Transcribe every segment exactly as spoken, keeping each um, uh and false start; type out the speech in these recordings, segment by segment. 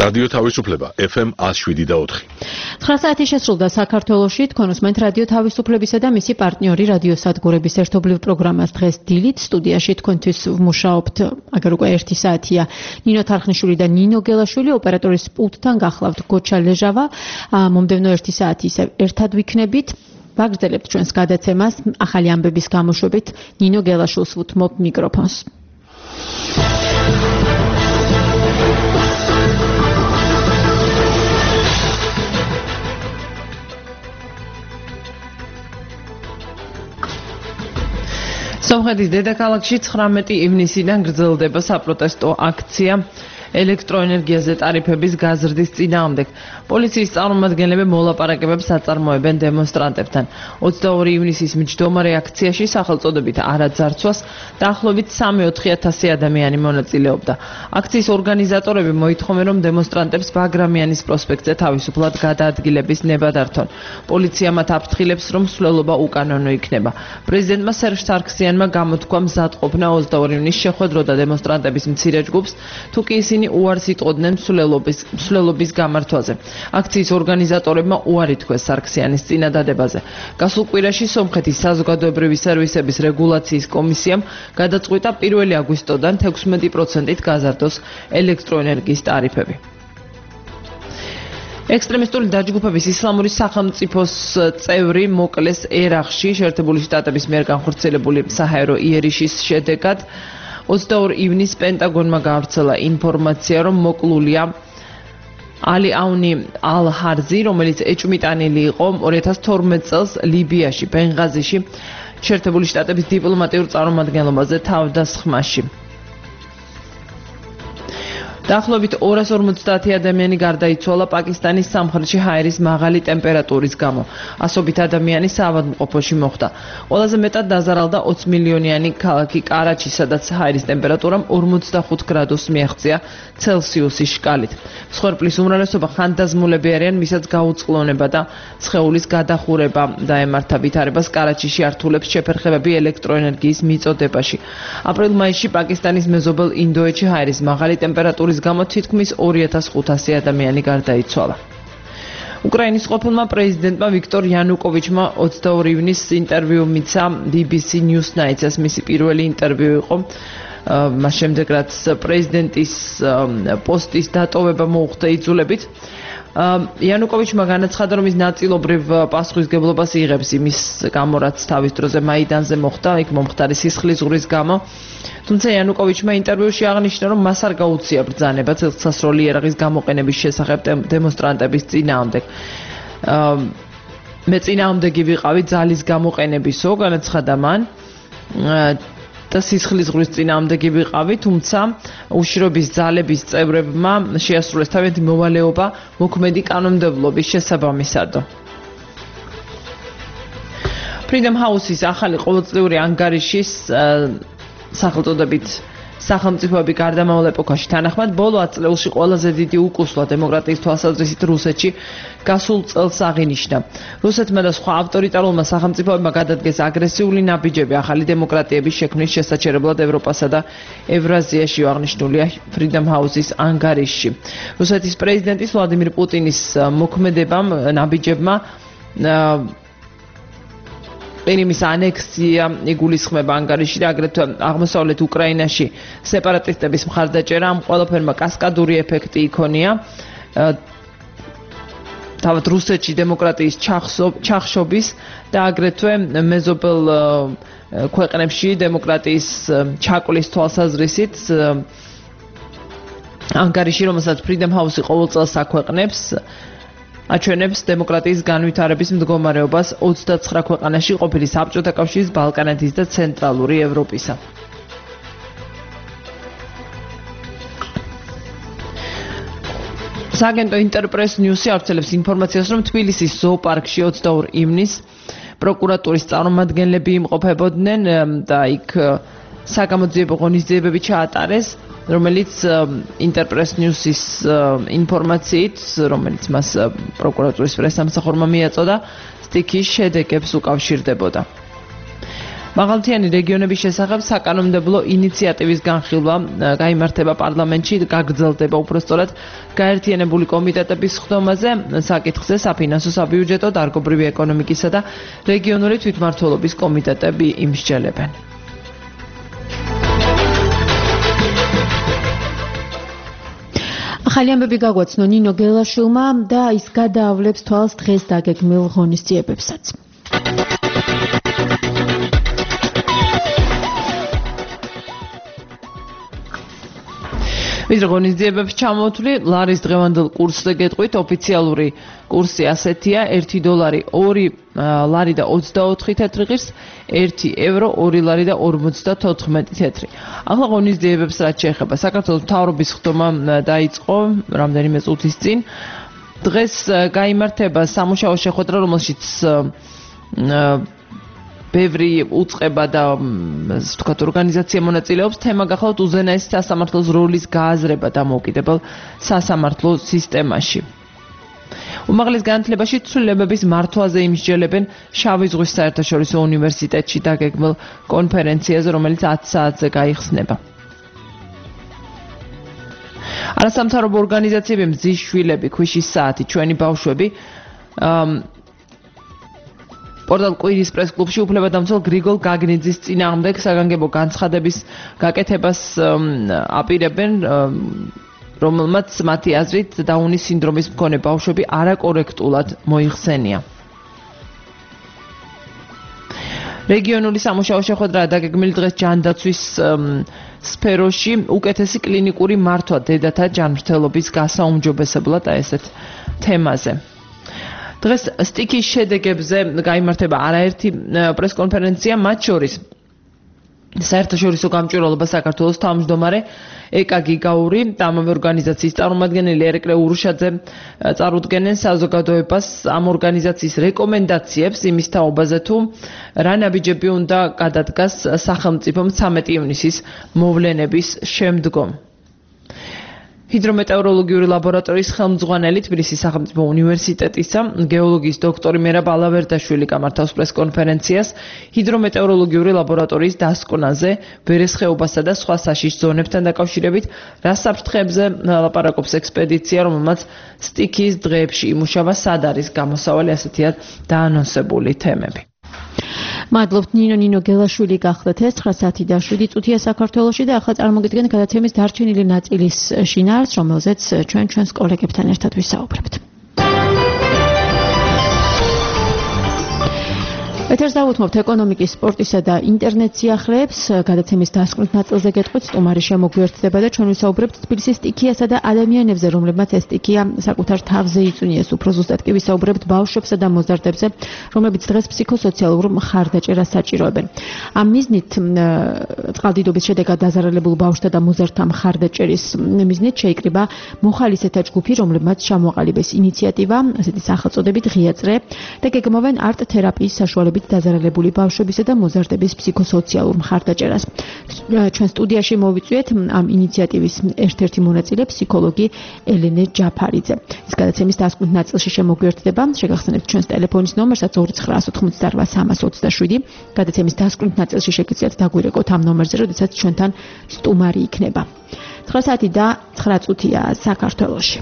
რადიო თავისუფლება ეფ ემ one oh seven და four. ცხრა საათი შესრულდა საქართველოში, თქვენ უსმენთ რადიო თავისუფლებისა და მისი პარტნიორი რადიოსადგურების ერთობლივ პროგრამას დღეს დილით სტუდიაში თქვენთვის ვმუშაობთ, აგერ უკვე ერთი საათია. ნინო თარხნიშვილი და ნინო გელაშვილი ოპერატორის პულტთან გახლავთ გოჩა ლეჟავა. მომდევნო ერთი საათი ისევ ერთად ვიქნებით. ვაგრძელებთ ჩვენს გადაცემას ახალი ამბების გამოშვებით. ნინო გელაშვილს ვუთმობ მიკროფონს. სომხეთის დედაქალაქში ცხრამეტი ივნისიდან გრძელდება საპროტესტო აქცია ელექტროენერგიაზე ტარიფების გაზრდის წინააღმდეგ. პოლიციის წარმომადგენლები მოლაპარაკებებს აწარმოებენ დემონსტრანტებთან. ოცდაორი ივნისის მჯდომარე აქციაში სახელწოდებით არაძარცვას დაახლოებით სამი ოთხი ათასი ადამიანი მონაწილეობდა. აქციის ორგანიზატორები მოითხოვენ, რომ დემონსტრანტებს ბაგრამიანის პროსპექტზე თავისუფლად გადაადგილების ნება დართონ. პოლიცია მათ აფრთხილებს, რომ მსვლელობა უკანონო იქნება. პრეზიდენტმა სერჟ სარქსიანმა გამოთქვა მზადყოფნა ოცდაორი ივნისს შეხვედროდა დემონსტრანტების მცირე ჯგუფს, თუ კი ისინი უარს იტყოდნენ მსვლელობის მსვლელობის გამართვაზე. აქციის ორგანიზატორებმა უარი თქვეს სარქსიანის წინადადებაზე. გასულ კვირაში სომხეთის საზოგადოებრივი სერვისების რეგულაციის კომისიამ გადაწყვიტა პირველი აგვისტოდან თექვსმეტი პროცენტით გაზარდოს ელექტროენერგიის ტარიფები. ექსტრემისტული დაჯგუფების ისლამური სახელმწიფოს წევრი მოკლეს ერაყში შეერთებული შტატების მიერ განხორციელებული საჰაერო იერიშის შედეგად. ოცდაორი ივნისს პენტაგონმა გავრცელა ინფორმაცია, რომ მოკლულია ალი აუნი ალ-ჰარზი, რომელიც ეჭვმიტანილი იყო ორი ათას თორმეტ წელს ლიბიაში, ბენღაზიში, შეერთებული შტატების დიპლომატიურ წარმომადგენლობაზე თავდასხმაში. დაახლოებით ორას ორმოცდაათი ადამიანი გარდაიცვალა პაკისტანის სამხრეთში ჰაერის მაღალი ტემპერატურის გამო. ასობით ადამიანი საავადმყოფოში მოხვდა. ყველაზე მეტად დაზარალდა ოცი მილიონიანი ქალაქი კარაჩი, სადაც ჰაერის ტემპერატურამ ორმოცდახუთ გრადუსს მიაღწია ცელსიუსის შკალით. მსხვერპლის უმრავლესობა ხანდაზმულები არიან, ვისაც გაუწყლონება და სხეულის გადახურება დაემართა ვითარებას კარაჩიში ართულებს შეფერხებები ელექტროენერგიის მიწოდებაში. აპრილ-მაისში პაკისტანის მეზობელ ინდოეთში ჰაერის მაღალი ტემპერატურის გამო თითქმის ორი ათას ხუთასი ადამიანი გარდაიცვალა. უკრაინის ყოფილმა პრეზიდენტმა ვიქტორ იანუკოვიჩმა ოცდაორი ივნისს ინტერვიუ მიცა ბი ბი სი News Night-ს, მისი პირველი ინტერვიუ იყო. მას შემდეგ რაც პრეზიდენტის პოსტის დატოვება მოუხდა იძულებით. იანუკოვიჩმა განაცხადა, რომ ის ნაწილობრივ პასუხისგებლობას იღებს იმის გამო, რაც თავის დროზე მაიდანზე მოხდა, იქ მომხდარი სისხლის ზღვრის გამო. თუმცა იანუკოვიჩმა ინტერვიუში აღნიშნა, რომ მას არ გაუწია ბრძანება წელსასროლი იარაღის გამოყენების შესახებ დემონსტრანტების წინააღმდეგ. მე წინააღმდეგი ვიყავი ძალის გამოყენებისო, განაცხადა მან. და სისხლის ზღვრის წინააღმდეგი ვიყავი, თუმცა უშიშროების ძალების წევრებმა შეასრულეს თავიანთი მოვალეობა მოქმედი კანონმდებლობის შესაბამისად. Freedom House-ის ახალი ყოველწლიური ანგარიშის სახელწოდებით სახელმწიფოები გარდამავალ ეპოქაში თანახმად ბოლო ათ წლებში ყველაზე დიდი უკუსვა დემოკრატიის თვალსაზრისით რუსეთში გასულ წელს აღინიშნა. რუსეთმა და სხვა ავტორიტარულმა სახელმწიფოებმა გადადგეს აგრესიული ნაბიჯები ახალი დემოკრატიების შექმნის შესაჩერებლად ევროპასა და ევრაზიაში, აღნიშნულია Freedom House-ის ანგარიშში. რუსეთის პრეზიდენტის ვლადიმირ პუტინის მოქმედებამ ნაბიჯებმა ყირიმის ანექსია იგულისხმება ანგარიში და აგრეთვე აღმოსავლეთ უკრაინაში სეპარატისტების მხარდაჭერა ამ ყველაფერმა კასკადური ეფექტი იქონია. თავად რუსეთში დემოკრატიის ჩახშობის და აგრეთვე მეზობელ ქვეყნებში დემოკრატიის ჩაკლის თვალსაზრისით ანგარიში, რომელსაც Freedom House-ი ყოველ წელს აქვეყნებს, აჩვენებს დემოკრატიის განვითარების მდგომარეობას ოცდაცხრა ქვეყანაში ყოფილი საბჭოთა კავშირის, ბალკანეთის და ცენტრალური ევროპისა. სააგენტო ინტერპრეს ნიუსი ავრცელებს ინფორმაციას, რომ თბილისის ზოოპარკში ოცდაორი ივნისს პროკურატურის წარმომადგენლები იმყოფებოდნენ და იქ საგამოძიებო ღონისძიებები ჩაატარეს, რომელიც ინტერპრეს ნიუსის ინფორმაციით, რომელიც მას პროკურატურის პრესსამსახურმა მიაწოდა, სტიქის შედეგებს უკავშირდებოდა. მაღალმთიანი რეგიონების შესახებ საკანონმდებლო ინიციატივის განხილვა გაიმართება პარლამენტში, გაგრძელდება უпростоრად გაერთიანებული კომიტეტების ხდომაზე, საკითხზე საფინანსო, საბიუჯეტო, დარგობრივი ეკონომიკისა და რეგიონული თვითმმართველობის კომიტეტები იმსჯელებენ. ახალი ამბები გაგვაცნო ნინო გელაშვილმა და ის გადაავლებს თვალს დღეს დაგეგმილ ღონისძიებებსაც. მის ღონისძიებებს ჩამოთვლი ლარის დღევანდელ კურსზე გეტყვით, ოფიციალური კურსი ასეთია: ერთი დოლარი ორი ლარი და ოცდაოთხი თეთრი ღირს, ერთი ევრო ორი ლარი და ორმოცდათოთხმეტი თეთრი. ახლა ღონისძიებებს რაც შეეხება, საქართველოს მთავრობის ხდომა დაიწყო რამდენიმე წუთის წინ. დღეს გაიმართება სამუშაო შეხვედრა, რომელშიც ბევრი უწყება და ვთქვათ ორგანიზაცია მონაწილეობს. თემა გახლავთ უზენაესი სასამართლოს როლის გააზრება დამოუკიდებელ სასამართლო სისტემაში. უმაღლეს განათლებაში ცვლილებების მართვაზე იმსჯელებენ შავი ზღვის საერთაშორისო უნივერსიტეტში დაგეგმილ კონფერენციაზე, რომელიც ათი საათზე გაიხსნება. არასამთავრობო ორგანიზაციები მზის შვილები, ქვიშის საათი, ჩვენი ბავშვები პორტალ კვირის პრეს-კლუბში უფლებადამცველ გრიგოლ გაგნიძის წინააღმდეგ საგანგებო განცხადების გაკეთებას აპირებენ, რომელმაც მათი აზრით დაუნის სინდრომის მქონე ბავშვები არაკორექტულად მოიხსენია. რეგიონული სამუშაო შეხვედრა დაგეგმილი დღეს ჯანდაცვის სფეროში უკეთესი კლინიკური მართვა დედათა ჯანმრთელობის გასაუმჯობესებლად ესეთ თემაზე. დღეს სტიკის შედეგებზე გაიმართება არაერთი პრესკონფერენცია, მათ შორის საერთაშორისო გამჭვირვალობა საქართველოს თავმჯდომარე ეკა გიგაური და ამავე ორგანიზაციის წარმომადგენელი ერეკლე ურუშაძე წარუდგენენ საზოგადოებას ამ ორგანიზაციის რეკომენდაციებს იმის თაობაზე, თუ რა ნაბიჯები უნდა გადადგას სახელმწიფომ ცამეტი ივნისის მოვლენების შემდგომ. ჰიდრომეტეოროლოგიური ლაბორატორიის ხელმძღვანელი, თბილისის სახელმწიფო უნივერსიტეტისა გეოლოგიის დოქტორი მერაბ ალავერდაშვილი გამართავს პრესკონფერენციას ჰიდრომეტეოროლოგიური ლაბორატორიის დასკვნაზე, ვერეს ხეობასა და სხვა საშიშ ზონებთან დაკავშირებით, რა საფრთხეებზე ლაპარაკობს ექსპედიცია, რომელმაც სტიქიის დღეებში იმუშავა, სად არის გამოსავალი, ასეთია დაანონსებული თემები. მადლობთ ნინო ნინო გელაშვილი გახლდათ ეს ცხრა საათი და შვიდი წუთია საქართველოში და ახლა წარმოგიდგენთ გადაცემის დარჩენილი ნაწილის შინაარსს, რომელზეც ჩვენ ჩვენს კოლეგებთან ერთად ვისაუბრებთ. ეთერს დავუთმობთ ეკონომიკის, სპორტისა და ინტერნეტ სიახლეებს. გადაცემის დასკვნით ნაწილზე გეტყვით, სტუმარი შემოგვიერთდება და ჩვენ ვისაუბრებთ თბილისის სტიქიასა და ადამიანებზე, რომლებმაც ეს სტიქია საკუთარ თავზე იწუნიეს. უფრო ზუსტად კი ვისაუბრებთ ბავშვებსა და მოზარდებზე, რომლებიც დღეს ფსიქოსოციალურ მხარდაჭერას საჭიროებენ. ამ მიზნით წყალდიდობის შედეგად დაზარალებულ ბავშვთა და მოზარდთა მხარდაჭერის მიზნით შეიკრიბა მოხალისეთა ჯგუფი, რომლებმაც ჩამოაყალიბეს ინიციატივა, ასეთი სახელწოდებით ღია წრე და გეგმავენ არტ-თერაპიის საშუალებით დაზარალებული ბავშვებისა და მოზარდების ფსიქოსოციალურ მხარდაჭერას. ჩვენ სტუდიაში მოვიწვიეთ ამ ინიციატივის ერთ-ერთი მონაწილე, ფსიქოლოგი ელენე ჯაფარიძე. ის გადაცემის დასკვნით ნაწილში შემოგვიერთდება. შეგახსენებთ ჩვენს ტელეფონის ნომერსაც ორი ცხრა ოთხმოცდაოთხ სამას ოცდაშვიდი. გადაცემის დასკვნით ნაწილში შეგიძლიათ დაგვირეკოთ ამ ნომერზე, როდესაც ჩვენთან სტუმარი იქნება. ცხრა საათი და ცხრა წუთია საქართველოში.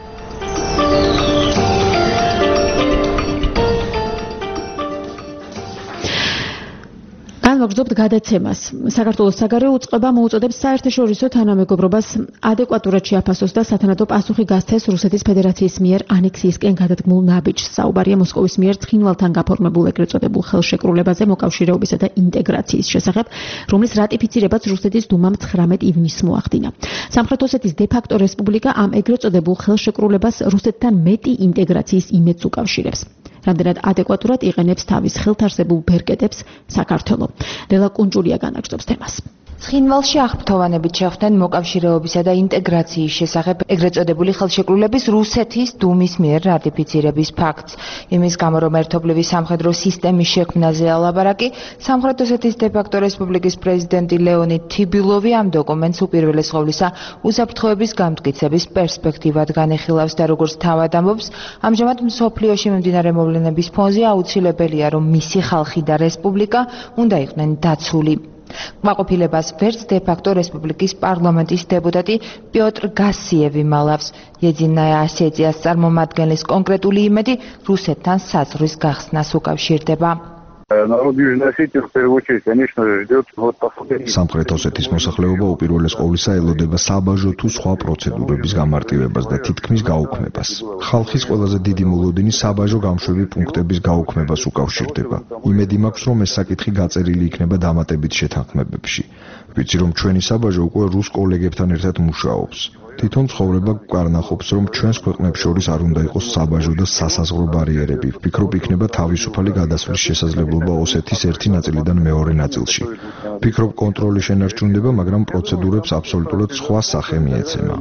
განვაგრძობთ გადაცემას. საქართველოს საგარეო უწყება მოუწოდებს საერთაშორისო თანამეგობრობას ადეკვატურად შეაფასოს და სათანადო პასუხი გასცეს რუსეთის ფედერაციის მიერ ანექსიისკენ გადადგმულ ნაბიჯს. საუბარია მოსკოვის მიერ ცხინვალთან გაფორმებულ ეგრეთ წოდებულ ხელშეკრულებაზე მოკავშირეობისა და ინტეგრაციის შესახებ, რომლის რატიფიცირებაც რუსეთის დუმამ ცხრამეტ ივნისს მოახდინა. სამხრეთ ოსეთის დე-ფაქტო რესპუბლიკა ამ ეგრეთ წოდებულ ხელშეკრულებას რუსეთთან მეტი ინტეგრაციის იმედს უკავშირებს. რამდენად ადეკვატურად იყენებს თავის ხელთ არსებულ ბერკეტებს საქართველო. ლელა კუნჭურია განაგრძობს თემას. ცხინვალში აღფრთოვანებით შეხვდნენ მოკავშირეობისა და ინტეგრაციის შესახებ ეგრეთ წოდებული ხელშეკრულების რუსეთის დუმის მიერ რატიფიცირების ფაქტს. იმის გამო, რომ ერთობლივი სამხედრო სისტემის შექმნაზე ალაბარაკი, სამხრეთ ოსეთის დე-ფაქტო რესპუბლიკის პრეზიდენტი ლეონიდ თიბილოვი ამ დოკუმენტს უპირველეს ყოვლისა უსაფრთხოების გამტკიცების პერსპექტივად განეხილავს და როგორც თავად ამბობს, ამჟამად მსოფლიოში მიმდინარე მოვლენების ფონზე აუცილებელია, რომ მისი ხალხი და რესპუბლიკა უნდა იყვნენ დაცული. კმაყოფილებას ვერც დე-ფაქტო რესპუბლიკის პარლამენტის დეპუტატი პიოტრ გასიევი მალავს. ეძინა ასეციას წარმომადგენლის კონკრეტული იმედი რუსეთთან საზღვრის გახსნას უკავშირდება. სამხრეთ ოსეთის მოსახლეობა უპირველეს ყოვლისა ელოდება საბაჟო თუ სხვა პროცედურების გამარტივებას და თითქმის გაუქმებას. ხალხის ყველაზე დიდი მოლოდინი საბაჟო გამშვები პუნქტების გაუქმებას უკავშირდება. იმედი მაქვს, რომ ეს საკითხი გაწერილი იქნება დამატებით შეთანხმებებში. ვიცი, რომ ჩვენი საბაჟო უკვე რუს კოლეგებთან ერთად მუშაობს. თვითონ ცხოვრება გვკარნახობს, რომ ჩვენს ქვეყნებს შორის არ უნდა იყოს საბაჟო და სასაზღვრო ბარიერები. ვფიქრობ, იქნება თავისუფალი გადასვლის შესაძლებლობა ოსეთის ერთი ნაწილიდან მეორე ნაწილში. ვფიქრობ, კონტროლი შენარჩუნდება, მაგრამ პროცედურებს აბსოლუტურად სხვა სახე მიეცემა.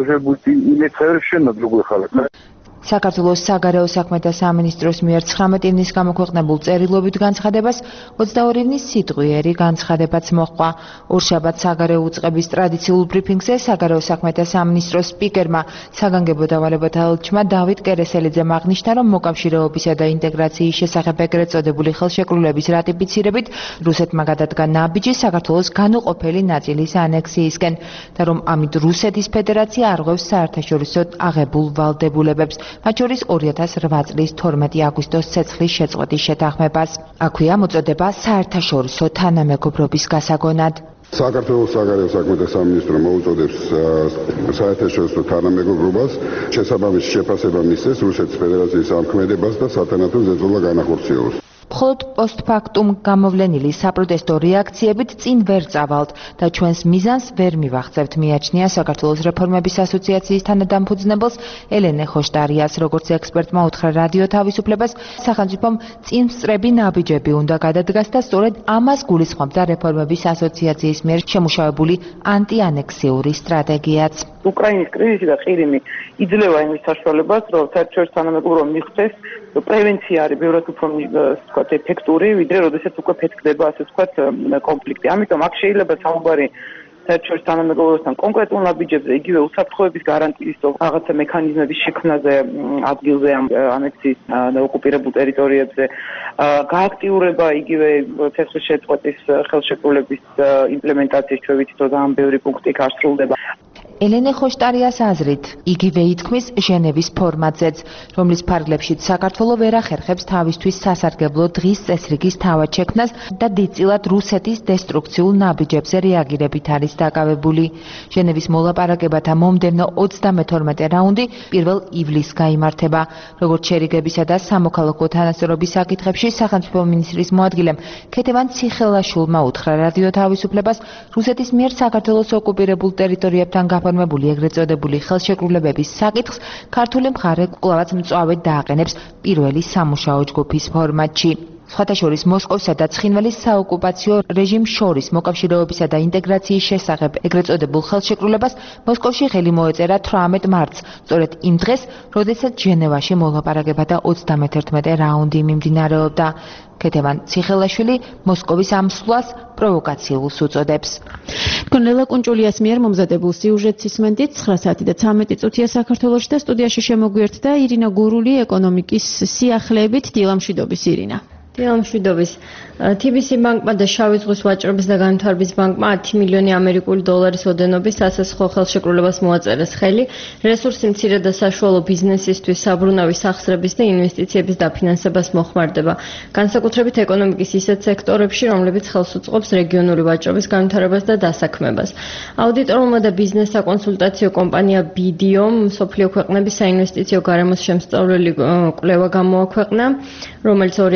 საქართველოს საგარეო საქმეთა სამინისტროს მიერ ცხრამეტ ივნის გამოქვეყნებულ წერილობით განცხადებას ოცდაორი ივნის სიტყვიერი განცხადებაც მოჰყვა. ორშაბათ საგარეო უწყების ტრადიციულ ბრიფინგზე საგარეო საქმეთა სამინისტროს სპიკერმა საგანგებო დავალებათა ელჩმა დავით კერესელიძემ აღნიშნა, რომ მოკავშირეობისა და ინტეგრაციის შესახებ ეგრეთ წოდებული ხელშეკრულების რატიფიცირებით რუსეთმა გადადგა ნაბიჯი საქართველოს განუყოფელი ნაწილის ანექსიისკენ და რომ ამით რუსეთის ფედერაცია არღვევს საერთაშორისო აღებულ ვალდებულებებს. მათ შორის ორი ათას რვა წლის თორმეტი აგვისტოს ცეცხლის შეწყვეტის შეთანხმებას. აქვეა მოწოდება საერთაშორისო თანამეგობრობის გასაგონად. საქართველოს საგარეო საქმეთა სამინისტრო მოუწოდებს საერთაშორისო თანამეგობრობას შესაბამისი შეფასება მისცეს რუსეთის ფედერაციის ამ ქმედებას და სათანადო ზეწოლა განახორციელოს. მხოლოდ პოსტფაქტუმ გამოვლენილი საპროტესტო რეაქციებით წინ ვერ წავალთ და ჩვენს მიზანს ვერ მივახცევთ, მიაჩნია საქართველოს რეფორმების ასოციაციის თანადამფუძნებელს ელენე ხოშტარიას. როგორც ექსპერტმა უთხრა რადიო თავისუფლებას, სახელმწიფომ წინ სწრები ნაბიჯები უნდა გადადგას და სწორედ ამას გულისხმობდა რეფორმების ასოციაციის მიერ შემუშავებული ანტიანექსიური სტრატეგიაც. უკრაინის კრიზისი და ყირიმი იძლევა იმის საშუალებას, რომ საერთაშორისო თანამეგობრობა მიღწეს პრევენცია არის ბევრად უფრო ვთქვათ ეფექტური, ვიდრე როდესაც უკვე ფეთქდება ასე ვთქვათ კონფლიქტი. ამიტომ აქ შეიძლება საუბარი საერთაშორისო თანამეგობრობასთან კონკრეტულ ნაბიჯებზე, იგივე უსაფრთხოების გარანტიის რაღაცა მექანიზმების შექმნაზე ადგილზე ამ ანექსიის და ოკუპირებულ ტერიტორიებზე, გააქტიურება იგივე ცეცხლის შეწყვეტის ხელშეკრულების იმპლემენტაციის, ჩვენ ვიცით, რომ ძალიან ბევრი პუნქტი იქ არ სრულდება. ელენე ხოშტარიას აზრით, იგივე ითქმის ჟენევის ფორმატზეც, რომლის ფარგლებშიც საქართველო ვერ ახერხებს თავისთვის სასარგებლო დღის წესრიგის თავად შექმნას და დიდწილად რუსეთის დესტრუქციულ ნაბიჯებზე რეაგირებით არის დაკავებული. ჟენევის მოლაპარაკებათა მომდევნო ოცდამეთორმეტე რაუნდი პირველ ივლისს გაიმართება. როგორც შერიგებისა და სამოქალაქო თანასწორობის საკითხებში სახელმწიფო მინისტრის მოადგილემ ქეთევან ციხელაშვილმა უთხრა რადიო თავისუფლებას, რუსეთის მიერ საქართველოს ოკუპირებულ ტერიტორიებთან გაფორმებული ეგრეთ წოდებული ხელშეკრულებების საკითხს ქართული მხარე კვლავაც მწვავედ დააყენებს პირველი სამუშაო ჯგუფის ფორმატში. სხვათა შორის მოსკოვსა და ცხინვალის საოკუპაციო რეჟიმს შორის მოკავშირეობისა და ინტეგრაციის შესახებ ეგრეთ წოდებულ ხელშეკრულებას მოსკოვში ხელი მოეწერა თვრამეტ მარტს, სწორედ იმ დღეს, როდესაც ჟენევაში მოლაპარაკებათა ოცდამეთერთმეტე რაუნდი მიმდინარეობდა. ქეთევან ციხელაშვილი მოსკოვის ამ სვლას პროვოკაციულს უწოდებს. თქვენ ლელა კუნჭულიას მიერ მომზადებულ სიუჟეტს ისმენდით ცხრა საათი და ცამეტი წუთია საქართველოში და სტუდიაში შემოგვიერთდა ირინა გურული ეკონომიკის სიახლეებით. დილამშვიდობის ირინა. დილამშვიდობის. თი ბი სი ბანკმა და შავი ზღვის ვაჭრობის და განვითარების ბანკმა ათი მილიონი ამერიკული დოლარის ოდენობის სასაზღვრო ხელშეკრულებას მოაწერეს ხელი რესურსი მცირე და საშუალო ბიზნესისთვის საბრუნავი სახსრების და ინვესტიციების დაფინანსებას მოხმარდება, განსაკუთრებით ეკონომიკის ისეთ სექტორებში, რომლებიც ხელს უწყობს რეგიონული ვაჭრობის განვითარებას და დასაქმებას. აუდიტორულმა და ბიზნეს საკონსულტაციო კომპანია ბი დი ომ მსოფლიო ქვეყნების საინვესტიციო გარემოს შემსწავლელი კვლევა გამოაქვეყნა, რომელიც ორი ათას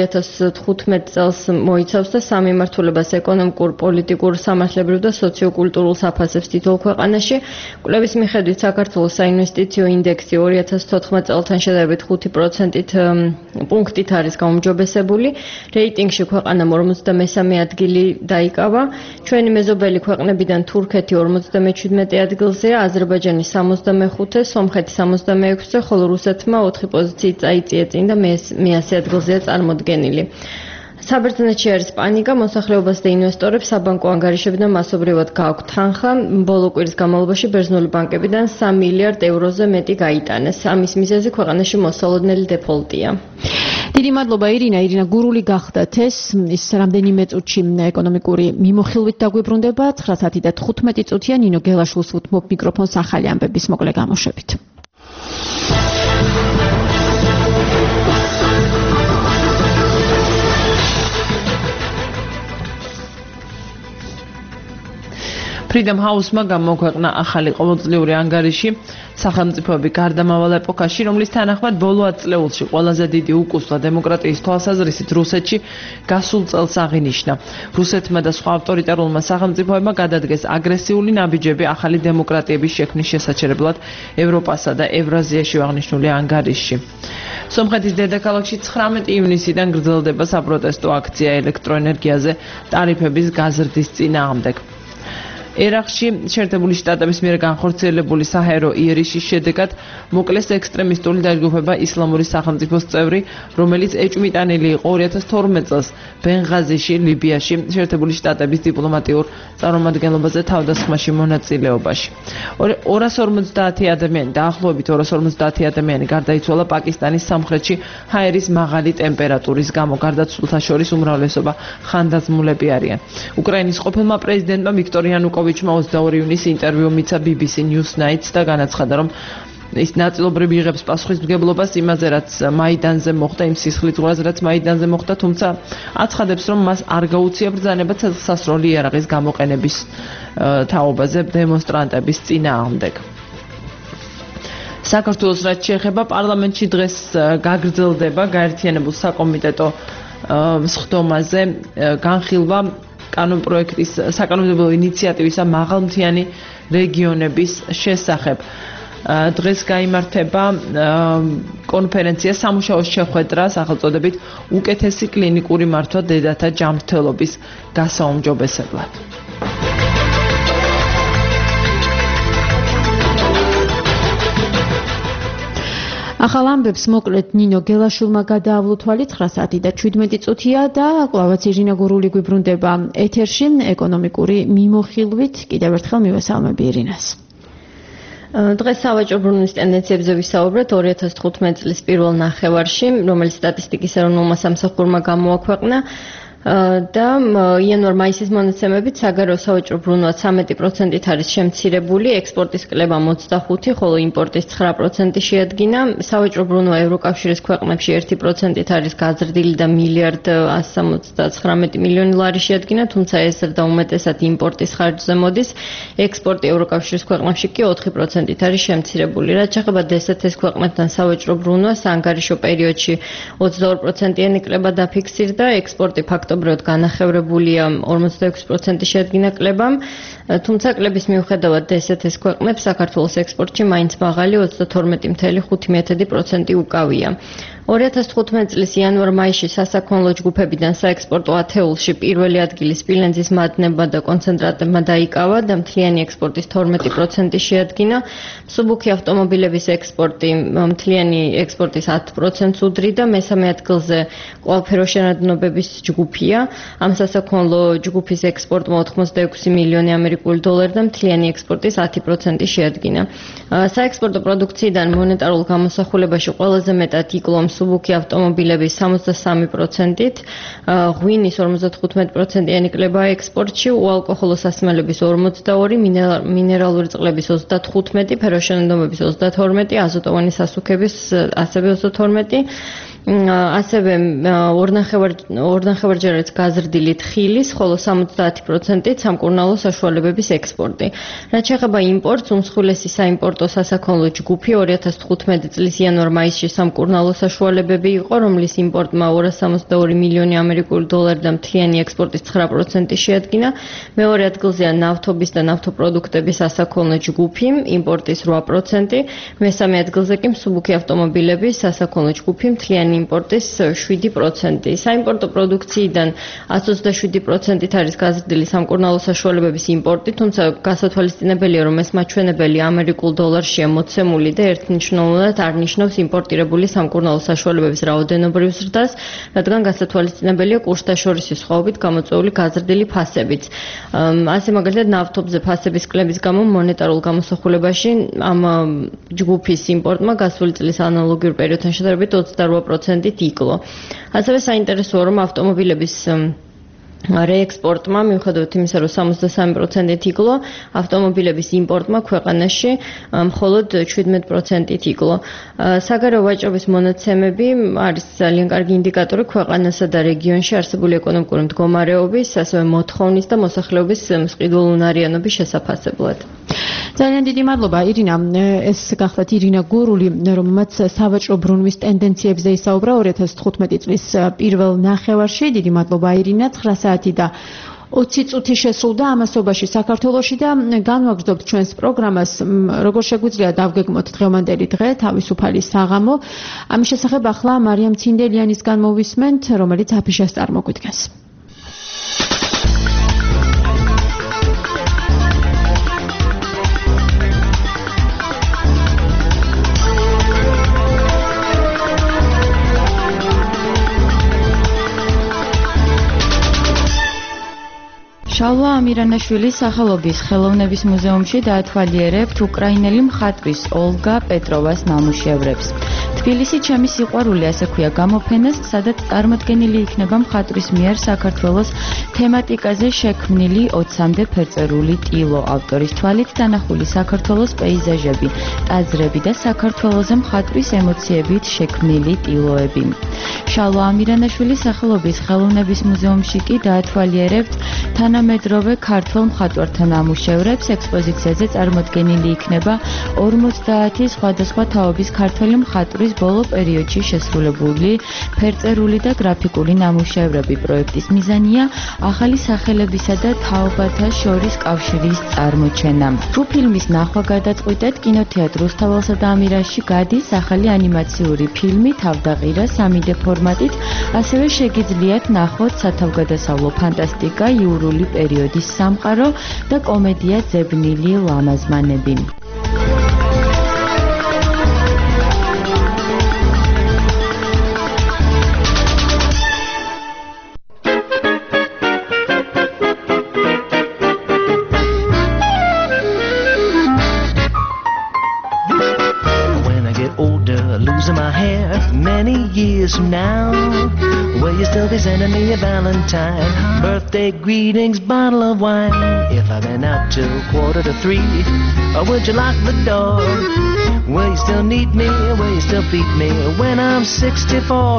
ოცდათხუთმეტ წელს მოიცავს და სამიმართულებას ეკონომიკურ, პოლიტიკურ, სამართლებრივ და სოციოკულტურულ საფასებს თითოეულ ქვეყანაში. კვლევის მიხედვით საქართველოს საინვესტიციო ინდექსი ორი ათას თოთხმეტ წელთან შედარებით ხუთი პროცენტით პუნქტით არის გაუმჯობესებული. რეიტინგში ქვეყანამ ორმოცდამესამე ადგილი დაიკავა. ჩვენი მეზობელი ქვეყნებიდან თურქეთი ორმოცდამეჩვიდმეტე ადგილზეა, აზერბაიჯანი სამოცდამეხუთე, სომხეთი სამოცდამეექვსე, ხოლო რუსეთმა ოთხი პოზიციით წაიწია წინ და მეასე ადგილზეა წარმოდგენილი. საბერძნეთში არის პანიკა, მოსახლეობას და ინვესტორებს საბანკო ანგარიშებიდან მასობრივად გააქვთ თანხა. ბოლო კვირის განმავლობაში ბერძნული ბანკებიდან სამი მილიარდ ევროზე მეტი გაიტანეს. ამის მიზეზი ქვეყანაში მოსალოდნელი დეფოლტია. დიდი მადლობა ირინა. ირინა გურული გახდათ ეს ის რამდენიმე წუთში ეკონომიკური მიმოხილვით დაგვიბრუნდება. ცხრა საათი და თხუთმეტი წუთია. ნინო გელაშვილს ვუთმობ მიკროფონს ახალი ამბების მოკლე გამოშვებით. Freedom House-მა გამოქვეყნა ახალი ყოველწლიური ანგარიში სახელმწიფოები გარდამავალ ეპოქაში, რომლის თანახმად ბოლო ათწლეულში ყველაზე დიდი უკუსლა დემოკრატიის თვალსაზრისით რუსეთში გასულ წელს აღინიშნა. რუსეთმა და სხვა ავტორიტარულმა სახელმწიფოებმა გადადგეს აგრესიული ნაბიჯები ახალი დემოკრატიების შექმნის შესაჩერებლად ევროპასა და ევრაზიაში აღნიშნული ანგარიშში. სომხეთის დედაქალაქში ცხრამეტი ივნისიდან გრძელდება საპროტესტო აქცია ელექტროენერგიაზე ტარიფების გაზრდის წინააღმდეგ. ერაყში შეერთებული შტატების მიერ განხორციელებული საჰაერო იერიშის შედეგად მოკლეს ექსტრემისტული დაჯგუფება ისლამური სახელმწიფოს წევრი, რომელიც ეჭვმიტანილი იყო ორი ათას თორმეტ წელს ბენღაზიში, ლიბიაში, შეერთებული შტატების დიპლომატიურ წარმომადგენლობაზე თავდასხმაში მონაწილეობაში. ორას ორმოცდაათი ადამიანი, დაახლოებით ორას ორმოცდაათი ადამიანი გარდაიცვალა პაკისტანის სამხრეთში ჰაერის მაღალი ტემპერატურის გამო. გარდაცვლილთა შორის უმრავლესობა ხანდაზმულები არიან. უკრაინის ყოფილმა პრეზიდენტმა ვიქტორ იანუკოვიჩმა ოცდაორი ივნისს ინტერვიუ მიცა B B C News Night და განაცხადა, რომ ის ნაწილობრივ იღებს პასუხისმგებლობას იმაზე, რაც მაიდანზე მოხდა, იმ სისხლისღვრაზე, რაც მაიდანზე მოხდა, თუმცა აცხადებს, რომ მას არ გაუწია ბრძანება ცეცხლსასროლი იარაღის გამოყენების თაობაზე დემონსტრანტების წინააღმდეგ. საქართველოს რაც შეეხება პარლამენტში დღეს გაგრძელდება გაერთიანებულ საკომიტეტო სხდომაზე განხილვა კანონპროექტის საკანონმდებლო ინიციატივისა მაღალმთიანი რეგიონების შესახებ. დღეს გაიმართება კონფერენცია სამუშაოს შეხვედრა სახელწოდებით უკეთესი კლინიკური მართვა დედათა ჯანმრთელობის გასაუმჯობესებლად. ახალ ამბებს მოკლედ ნინო გელაშვილმა გადაავლო თვალი ცხრა საათი და შვიდმეტი წუთია და კვლავაც ირინა გურული გვიბრუნდება ეთერში ეკონომიკური მიმოხილვით. კიდევ ერთხელ მივესალმები ირინას. დღეს სავაჭრო ბრუნვის ტენდენციებზე ვისაუბრეთ ორი ათას თხუთმეტ წლის პირველ ნახევარში, რომელიც სტატისტიკის ეროვნულმა სამსახურმა გამოაქვეყნა. და იანვარ-მაისის მონაცემებით საგარეო სავაჭრო ბრუნვა ცხრამეტი პროცენტით არის შემცირებული, ექსპორტის კლება ოცდახუთი, ხოლო იმპორტის ცხრა პროცენტი შეადგინა. სავაჭრო ბრუნვა ევროკავშირის ქვეყნებში ერთი პროცენტით არის გაზრდილი და მილიარდ ასი სამოცდათხრამეტი მილიონი ლარი შეადგინა, თუმცა ეს ზრდა უმეტესად იმპორტის ხარჯზე მოდის. ექსპორტი ევროკავშირის ქვეყნებში კი ოთხი პროცენტით არის შემცირებული. რაც შეეხება დე ეს ათის ქვეყნებთან სავაჭრო ბრუნვას, ანგარიშო პერიოდში ოცდაორი პროცენტიანი კლება დაფიქსირდა, ექსპორტი ფაქტობრივად განახევრებულია ორმოცდაექვსი პროცენტი შეადგინა კლებამ, თუმცა კლების მიუხედავად დე ეს ათის ქვეყნებს საქართველოს ექსპორტში მაინც მაღალი ოცდათორმეტი целых ხუთი პროცენტი უკავია. ორი ათას თხუთმეტ წლის იანვარ-მაისში სასაქონლო ჯგუფებიდან საექსპორტო ათეულში პირველი ადგილი სპილენძის მადნებმა და კონცენტრატებმა დაიკავა და მთლიანი ექსპორტის თორმეტი პროცენტი შეადგინა. მსუბუქი ავტომობილების ექსპორტი მთლიანი ექსპორტის ათი პროცენტს უდრიდა, მესამე ადგილზე კვალიფირებების ჯგუფია. ამ სასაქონლო ჯგუფის ექსპორტმა ოთხმოცდაექვსი მილიონი ამერიკული დოლარი და მთლიანი ექსპორტის ათი პროცენტი შეადგინა. საექსპორტო პროდუქციიდან მონეტარულ გამოსახულებაში ყველაზე მეტად იკლო მსუბუქი ავტომობილების სამოცდასამი პროცენტით, ღვინის ორმოცდათხუთმეტი პროცენტიანი კლება ექსპორტში, უალკოჰოლო სასმელების ორმოცდაორი, მინერალური წყლების ოცდათხუთმეტი, ფეროშემოქმედების ოცდათორმეტი, აზოტოვანი სასუქების ასევე ოცდათორმეტი. ასევე ორნახევარჯერაც გაზრდილით ხილის, ხოლო სამოცდაათი პროცენტით სამკურნალო საშუალებების ექსპორტი. რაც შეეხება იმპორტს, უმსხვილესი საიმპორტო სასაქონლო ჯგუფი ორი ათას თხუთმეტი წლის იანვარ-მაისში სამკურნალო საშუალებები იყო, რომლის იმპორტმა ორას სამოცდაორი მილიონი ამერიკული დოლარი და მთლიანი ექსპორტის ცხრა პროცენტი შეადგინა. მეორე ადგილზეა ნავთობის და ნავთობპროდუქტების სასაქონლო ჯგუფი, იმპორტის რვა პროცენტი, მესამე ადგილზე კი მსუბუქი ავტომობილების სასაქონლო ჯგუფი, მთლიანი იმპორტის შვიდი პროცენტი. საიმპორტო პროდუქციიდან ათს ოცდაშვიდი პროცენტით არის გაზრდილი სამკურნალო საშუალებების იმპორტი, თუმცა გასათვალისწინებელია, რომ ეს მაჩვენებელი ამერიკულ დოლარშია მოცემული და ერთნიშნულად არ ნიშნავს იმპორტირებული სამკურნალო საშუალებების რაოდენობრივ ზრდას, რადგან გასათვალისწინებელია კურსდაშორისი სხვაობით გამოწვეული გაზრდილი ფასებიც. ასე მაგალითად ნავთობზე ფასების კლების გამო მონეტარულ გამოსახულებაში ამ ჯგუფის იმპორტმა გასული წლის ანალოგიურ პერიოდთან შედარებით ოცდარვა პროცენტით იკლო. ასევე საინტერესოა, რომ ავტომობილების რეექსპორტმა, მიუხედავად იმისა, რომ სამოცდასამი პროცენტით იკლო, ავტომობილების იმპორტმა ქვეყანაში მხოლოდ შვიდმეტი პროცენტით იკლო. საგარეო ვაჭრობის მონაცემები არის ძალიან კარგი ინდიკატორი ქვეყანასა და რეგიონში არსებული ეკონომიკური მდგომარეობის, ასევე მოთხოვნის და მოსახლეობის მსყიდველუნარიანობის შესაფასებლად. ძალიან დიდი მადლობა ირინა. ეს გახლავთ ირინა გურული, რომელმაც სავაჭრო ბრუნვის ტენდენციებზე ისაუბრა ორი ათას თხუთმეტი წლის პირველ ნახევარში. დიდი მადლობა ირინა. ცხრა საათი და ოცი წუთი შესრულდა ამასობაში საქართველოში და განვაგრძობთ ჩვენს პროგრამას. როგორ შეგვიძლია დავგეგმოთ დღევანდელი დღე, თავისუფალი საღამო. ამის შესახებ ახლა მარიამ ცინდელიანისგან მოვისმენთ, რომელიც აფიშას წარმოგვიდგენს. შალვა ამირანაშვილის სახელობის ხელოვნების მუზეუმში დაათვალიერებთ უკრაინელი მხატვრის ოლგა პეტროვას ნამუშევრებს. თბილისი ჩემი სიყვარული ასე ქვია გამოფენას, სადაც წარმოდგენილი იქნება მხატვრის მიერ საქართველოს თემატიკაზე შექმნილი ოცამდე ფერწერული ტილო, ავტორის თვალით დანახული საქართველოს პეიზაჟები, ტაძრები და საქართველოზე მხატვრის ემოციებით შექმნილი ტილოები. შალვა ამირანაშვილის სახელობის ხელოვნების მუზეუმში კი დაათვალიერებთ თანამედროვე ქართველ მხატვართა ნამუშევრებს. ექსპოზიციაზე წარმოდგენილი იქნება ორმოცდაათი სხვადასხვა თაობის ქართველი მხატვრის ბოლო პერიოდში შესრულებული ფერწერული და გრაფიკული ნამუშევრები. პროექტის მიზანია ახალი სახელებისა და თაობათა შორის კავშირის წარმოჩენა. თუ ფილმის ნახვა გადაწყვიტეთ, კინოთეატრ რუსთაველსა და ამირანში გადის ახალი ანიმაციური ფილმი თავდაღირა სამი დე ფორმატით, ასევე შეგიძლიათ ნახოთ სათავგადასავლო ფანტასტიკა, იურული პერიოდის სამყარო და კომედია ძებნილი ლამაზმანები. Years from now, will you still be sending me a valentine, birthday greetings, bottle of wine? If I've been out till quarter to three, or would you lock the door? Will you still need me, will you still feed me when I'm sixty-four?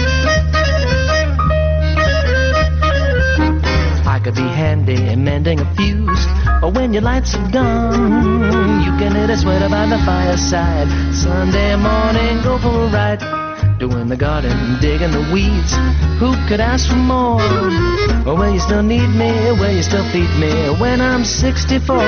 I could be handy mending a fuse, or when your lights are gone, you can hit a sweater by the fireside. Sunday morning, go for a ride, doing the garden, digging the weeds. Who could ask for more? Or will you still need me? Will you still feed me when I'm sixty-four?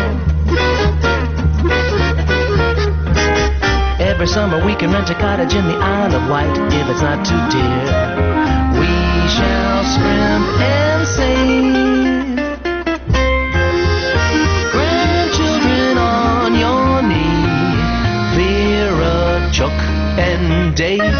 Every summer we can rent a cottage in the Isle of Wight, if it's not too dear. We shall scrimp and save. Grandchildren on your knee, Vera, Chuck and Dave.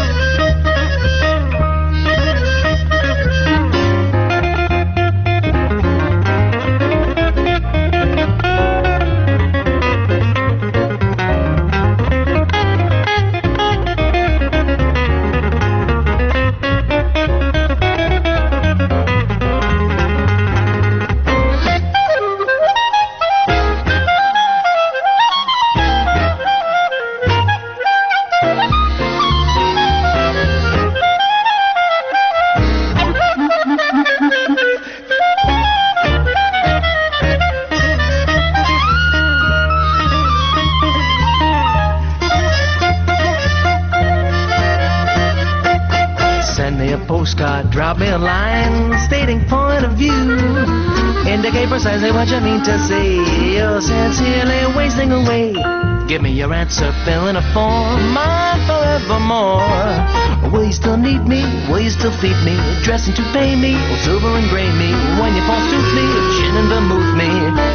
me a line stating point of view. Indicate precisely what you mean to say. You're sincerely wasting away. Give me your answer, fill in a form, mine forevermore. Will you still need me? Will you still feed me? Dressing to pay me, or silver and gray me? When you fall tooth me, gin and vermouth me.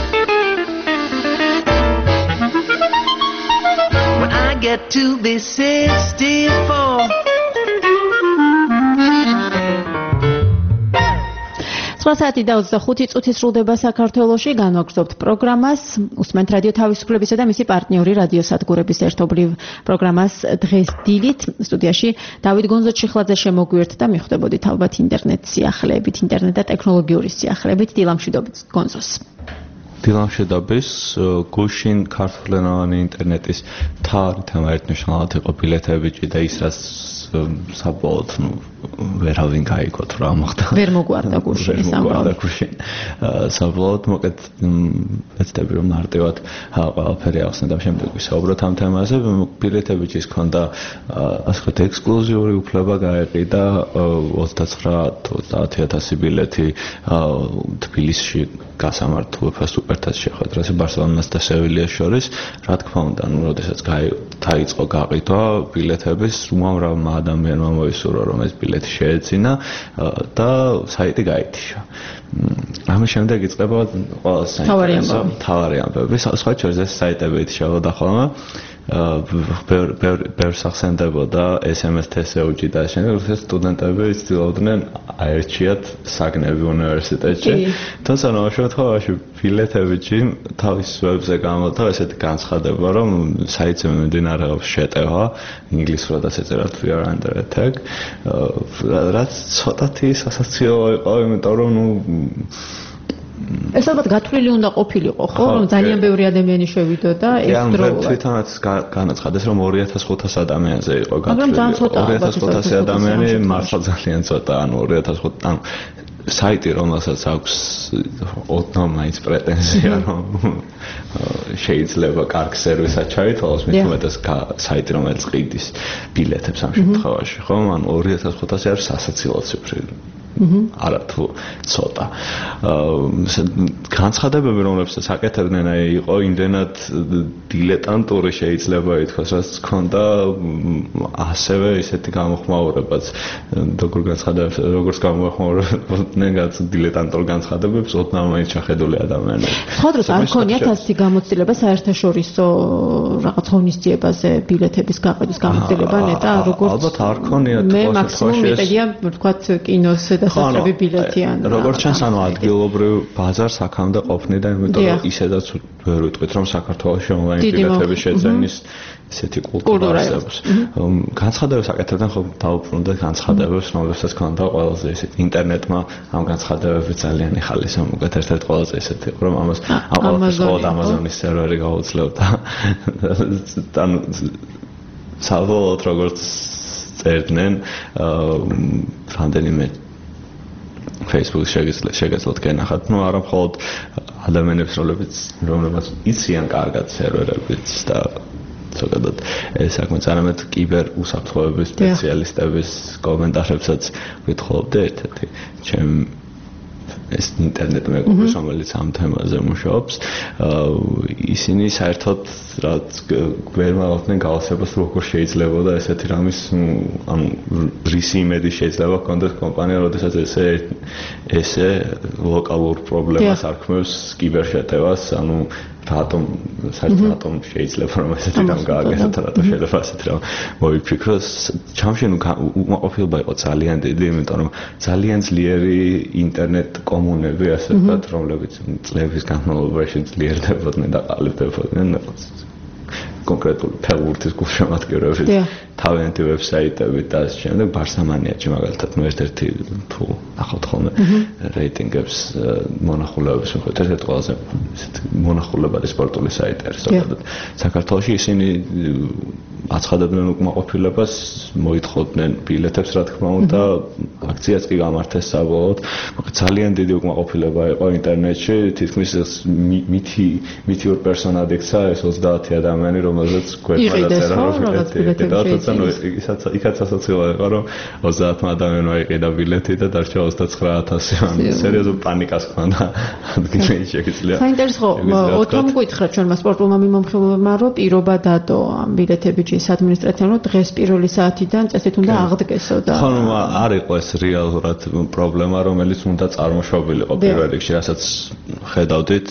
When I get to be sixty-four. ცხრა საათი და ოცდახუთი წუთი სრულდება საქართველოში. განვაგრძობთ პროგრამას. უსმენთ რადიო თავისუფლებისა და მისი პარტნიორი რადიო სადგურების ერთობლივ პროგრამას დღეს დილით. სტუდიაში დავით გონზო-ჩიხლაძე შემოგვიერთდა და მიხვდებოდით ალბათ ინტერნეტ სიახლეებით, ინტერნეტ და ტექნოლოგიური სიახლეებით. დილამშვიდობით გონზოს. დილამშვიდობის. გუშინ ქართულენოვანი ინტერნეტის მთავარი თემა ერთმნიშვნელად იყო ბილეთები და ის რაც საბოლოოდ ნუ ვერავინ გაიგოთ რა მოხდა. ვერ მოგვარდა გუშინ სამბოლოოდ. საბოლოოდ მოკეთ ეცდები რომ მარტივად ყველაფერი ახსნა და შემდეგ ვისაუბროთ ამ თემაზე. ბილეთები ის ქონდა ასე ვთქვათ ექსკლუზიური უფლება გაეყიდა ოცდაცხრა ოცდაათი ათასი ბილეთი თბილისში გასამართლებას სუპერთასში შეხვედრაზე ბარსელონას და სევილიას შორის. რა თქმა უნდა, ნუ როდესაც დაიწყო გაყიდვა ბილეთების, უამრავმა ადამიანმა მოისურვა რომ ეს ბილეთი შეეძინა და საიტი გაითიშა. ამის შემდეგ იწყება ყველა საინტერესო მთავარი ამბები. სხვა შორის ეს საიტები ითიშავდა ხოლმე. ბევრ სახსენდებოდა ეს ემ ეს თესეუჯი და შემდეგ სტუდენტები ცდილობდნენ აერჩიათ საგნები უნივერსიტეტში. თუმცა ნახოთ ხოლმე ბილეთებიჩი თავის ვებზე გამოდა ესეთი განცხადება რომ საიტზე მიმდინარეობს შეტევა ინგლისურადაც ეწერათ we are under attack. რაც ცოტათი სასაცილო იყო, იმიტომ რომ ნუ ეს ალბათ გათვლილი უნდა ყოფილიყო, ხო? რომ ძალიან ბევრი ადამიანი შევიდოდა ეს დრო. ან თვითონაც განაცხადეს რომ ორი ათას ხუთასი ადამიანზე იყო გათვლილი. ორი ათას ხუთასი ადამიანი მართლა ძალიან ცოტა, ანუ ორი ათას ხუთასი ანუ საიტი რომელსაც აქვს ოდნავ მაინც პრეტენზია რომ შეიძლება კარგ სერვისად ჩაითვალოს, მით უმეტეს საიტი რომელიც ყიდის ბილეთებს ამ შემთხვევაში, ხო? ანუ ორი ათას ხუთასი არის სასაცილო ციფრი. არა თუ ცოტა. განცხადებები რომლებსაც აკეთებდნენ აი იყო იმდენად დილეტანტური შეიძლება ითქვას, რაც ჰქონდა ასევე ისეთი გამოხმაურებაც. როგორ განცხადებებს, როგორც გამოხმაურებდნენ გაც დილეტანტურ განცხადებებს, ოდნავ მაინც ჩახედული ადამიანები. ხოდროს არ ქონიათ ასეთი გამოცდილება საერთაშორისო რაღაც ღონისძიებაზე ბილეთების გაყიდვის გამოცდილება ნეტა როგორც ალბათ არ ქონიათ მე მაქსიმუმ მიყიდია ვთქვათ კინოს დასაწყები ბილეთიან. როგორც ჩანს, ანუ ადგილობრივ ბაზარს აქამდე ყოფნიდა, იმიტომ რომ ისედაც ვერ ვიტყვით რომ საქართველოში ონლაინ ბილეთების შეძენის ესეთი კულტურა არსებობს. განცხადებებს აკეთებდნენ ხო დაუბრუნდეთ განცხადებებს, რომლებსაც ქონდა ყველაზე ისეთი ინტერნეტმა ამ განცხადებებს ძალიან იხალისა. მოგეთ ერთ-ერთი ყველაზე ისეთი რომ ამას ამას ყოველ ამაზონის სერვერი გაუძლებდა. ანუ საბოლოოდ როგორც წერდნენ რამდენიმე Facebook შეგეძლოთ გენახათ, ნუ არა მხოლოდ ადამიანებს, რომლებიც რომლებიც იციან კარგად სერვერებიც და ზოგადად ეს საქმე არამედ კიბერ უსაფრთხოების სპეციალისტების კომენტარებსაც ვითხოვდი ერთ-ერთი ჩემ ეს ინტერნეტ მეგობრის, რომელიც ამ თემაზე მუშაობს, ისინი საერთოდ რაც ვერ მაღალდნენ გავასებას როგორ შეიძლებოდა ესეთი რამის, ანუ რისი იმედი შეიძლება ჰქონდეს კომპანია, როდესაც ესე ესე ლოკალურ პრობლემას არქმევს კიბერშეტევას, ანუ რატომ საერთოდ რატომ შეიძლება რომ ესეთი რამ გააკეთოთ, რატომ შეიძლება ესეთი რამ მოიფიქროს. ჩამში ნუ უყოფილება იყო ძალიან დიდი, იმიტომ რომ ძალიან ძლიერი ინტერნეტ კომუნები ასე ვთქვათ, რომლებიც წლების განმავლობაში ძლიერდებოდნენ და ყალიბდებოდნენ კონკრეტული ფეხბურთის გულშემატკივრებით, თავიანთი ვებსაიტები და ასე შემდეგ. ბარსამანიაჩი მაგალითად ნუ ერთ-ერთი თუ ნახავთ ხოლმე რეიტინგებს მონახულეობის მიხედვით ერთ-ერთი ყველაზე ესეთი მონახულებადი სპორტული საიტი არის ზოგადად. საქართველოში ისინი აცხადებდნენ უკმაყოფილებას, მოითხოვდნენ ბილეთებს, რა თქმა უნდა, აქციაც კი გამართეს საბოლოოდ. ძალიან დიდი უკმაყოფილება იყო ინტერნეტში, თითქმის მითი მითიურ პერსონად იქცა ეს ოცდაათი ადამიანი, რომელზეც გვერდმა დაწერა რომ თუმცა ნუ ისაც იქაც ასოცირდება იყო რომ ოცდაათმა ადამიანმა იყიდა ბილეთი და დარჩა ოცდაცხრა ათასი ან სერიოზულ პანიკას ჰქონდა ადგილში შეგიძლია საინტერესო ოთომ გითხრათ ჩვენმა სპორტულმა მიმომხილველებმა რომ პირობა დადო ამ ბილეთებიჯის ადმინისტრაციამ რომ დღეს პირველი საათიდან წესით უნდა აღდგესო და ხო ნუ არ იყო ეს რეალურად პრობლემა რომელიც უნდა წარმოშობილიყო პირველ რიგში რასაც ხედავდით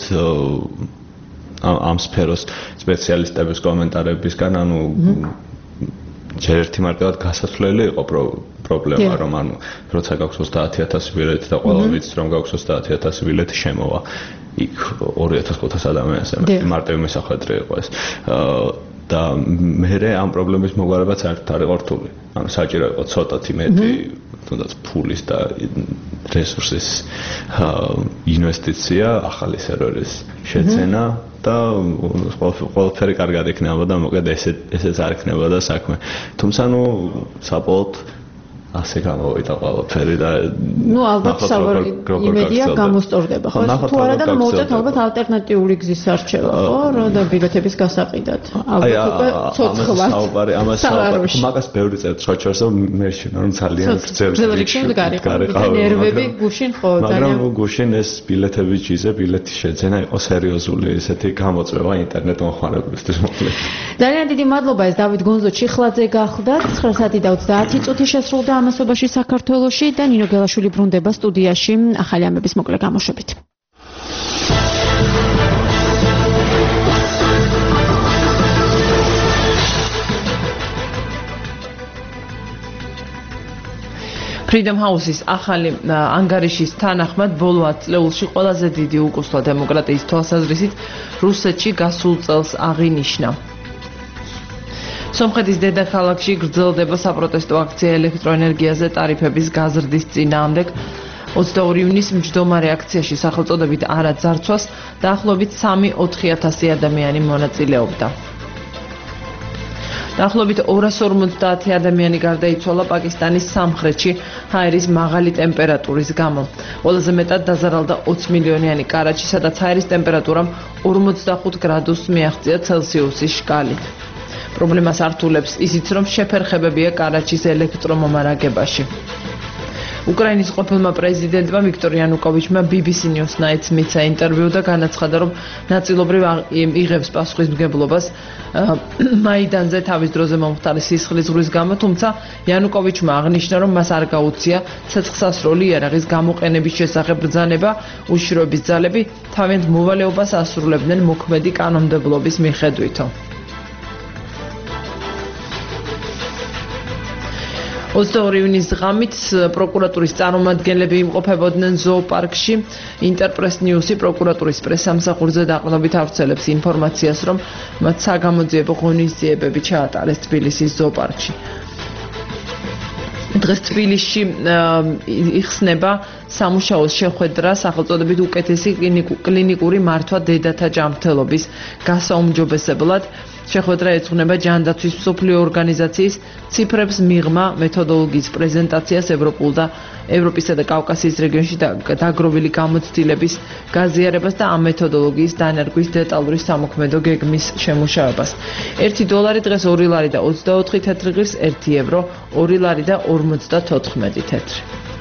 ამ სფეროს სპეციალისტების კომენტარებისგან ანუ ჯერ ერთი მარკად გასაცვლელი იყო პრობლემა რომ ანუ როცა გაქვს ოცდაათი ათასი ბილეთი და ყველა ვიცით რომ გაქვს ოცდაათი ათასი ბილეთი შემოვა იქ ორი ათას ხუთას ადამიანს მარტივი მესახვედრი იყო ეს და მე ამ პრობლემის მოგვარებაც საერთოდ არ იყო რთული ანუ საჭირო იყო ცოტათი მეტი თუნდაც ფულის და რესურსის ინვესტიცია ახალი სერვერის შეძენა და ყველაფერი კარგად იქნებოდა მოკლედ ესე ესეც არ იქნებოდა საქმე თუმცა ნუ საბოლოოდ ასე გამოვიდა ყველაფერი და ნუ ალბათ იმედია გამოსწორდება ხო თუ არა და მოუწევთ ალბათ ალტერნატიული გზის არჩევა ხო რა და ბილეთების გასაყიდად ალბათ უკვე ცოცხლად საუბარი ამას საუბარი მაგას ბევრი წერს ხოჩორს რომ მე შენა რომ ძალიან გრძელი გარიყავ ნერვები გუშინ ხო ძალიან მაგრამ გუშინ ეს ბილეთების ჯიზე ბილეთის შეძენა იყო სერიოზული ესეთი გამოწვევა ინტერნეტ მოხმარებლისთვის მოკლედ ძალიან დიდი მადლობა ეს დავით გონზო ჩიხლაძე გახლდათ ცხრა საათი და ოცდაათი წუთი შესრულდა ამასობაში საქართველოში და ნინო გელაშვილი ბრუნდება სტუდიაში ახალი ამების მოკლე გამოშვებით. Freedom House-ის ახალი ანგარიშის თანახმად ბოლო ათ წლეულში ყველაზე დიდი უკუსლა დემოკრატიის თვალსაზრისით რუსეთში გასულ წელს აღინიშნა. სომხეთის დედაქალაქში გრძელდება საპროტესტო აქცია ელექტროენერგიაზე ტარიფების გაზრდის წინააღმდეგ. ოცდაორი ივნისს მჯდომარე აქციაში სახელწოდებით არა ძარცვას დაახლოებით სამი ოთხი ათასი ადამიანი მონაწილეობდა. დაახლოებით ორას ორმოცდაათი ადამიანი გარდაიცვალა პაკისტანის სამხრეთში ჰაერის მაღალი ტემპერატურის გამო. ყველაზე მეტად დაზარალდა ოცი მილიონიანი კარაჩი, სადაც ჰაერის ტემპერატურამ ორმოცდახუთ გრადუსს მიაღწია ცელსიუსის შკალით. პრობლემას ართულებს ისიც, რომ შეფერხებებია კარაჩის ელექტრომომარაგებაში. უკრაინის ყოფილმა პრეზიდენტმა ვიქტორ იანუკოვიჩმა ბი ბი სი News Night-ს მიცა ინტერვიუ და განაცხადა, რომ ნაწილობრივ იღებს პასუხისმგებლობას მაიდანზე თავის დროზე მომხდარი სისხლის ზღვრის გამო, თუმცა იანუკოვიჩმა აღნიშნა, რომ მას არ გაუწია ცეცხლსასროლი იარაღის გამოყენების შესახებ ბრძანება, უშიშროების ძალები თავიანთ მოვალეობას ასრულებდნენ მოქმედი კანონმდებლობის მიხედვითო. ოცდაორი ივნისის ღამით პროკურატურის წარმომადგენლები იმყოფებოდნენ ზოოპარკში. ინტერპრეს ნიუსი პროკურატურის პრესსამსახურზე დაყრდნობით ავრცელებს ინფორმაციას, რომ მათ საგამოძიებო ღონისძიებები ჩაატარეს თბილისის ზოოპარკში. დღეს თბილისში იხსნება სამუშაოს შეხვედრა სახელწოდებით უკეთესი კლინიკური მართვა დედათა ჯანმრთელობის გასაუმჯობესებლად. შეხვედრა ეძღვნება ჯანდაცვის მსოფლიო ორგანიზაციის ციფრებს მიღმა მეთოდოლოგიის პრეზენტაციას ევროპულ და ევროპისა და კავკასიის რეგიონში დაგროვილი გამოცდილების გაზიარებას და ამ მეთოდოლოგიის დანერგვის დეტალური სამოქმედო გეგმის შემუშავებას. ერთი დოლარი დღეს ორი ლარი და ოცდაოთხი თეთრი ღირს, ერთი ევრო, ორი ლარი და ორმოცდათოთხმეტი თეთრი.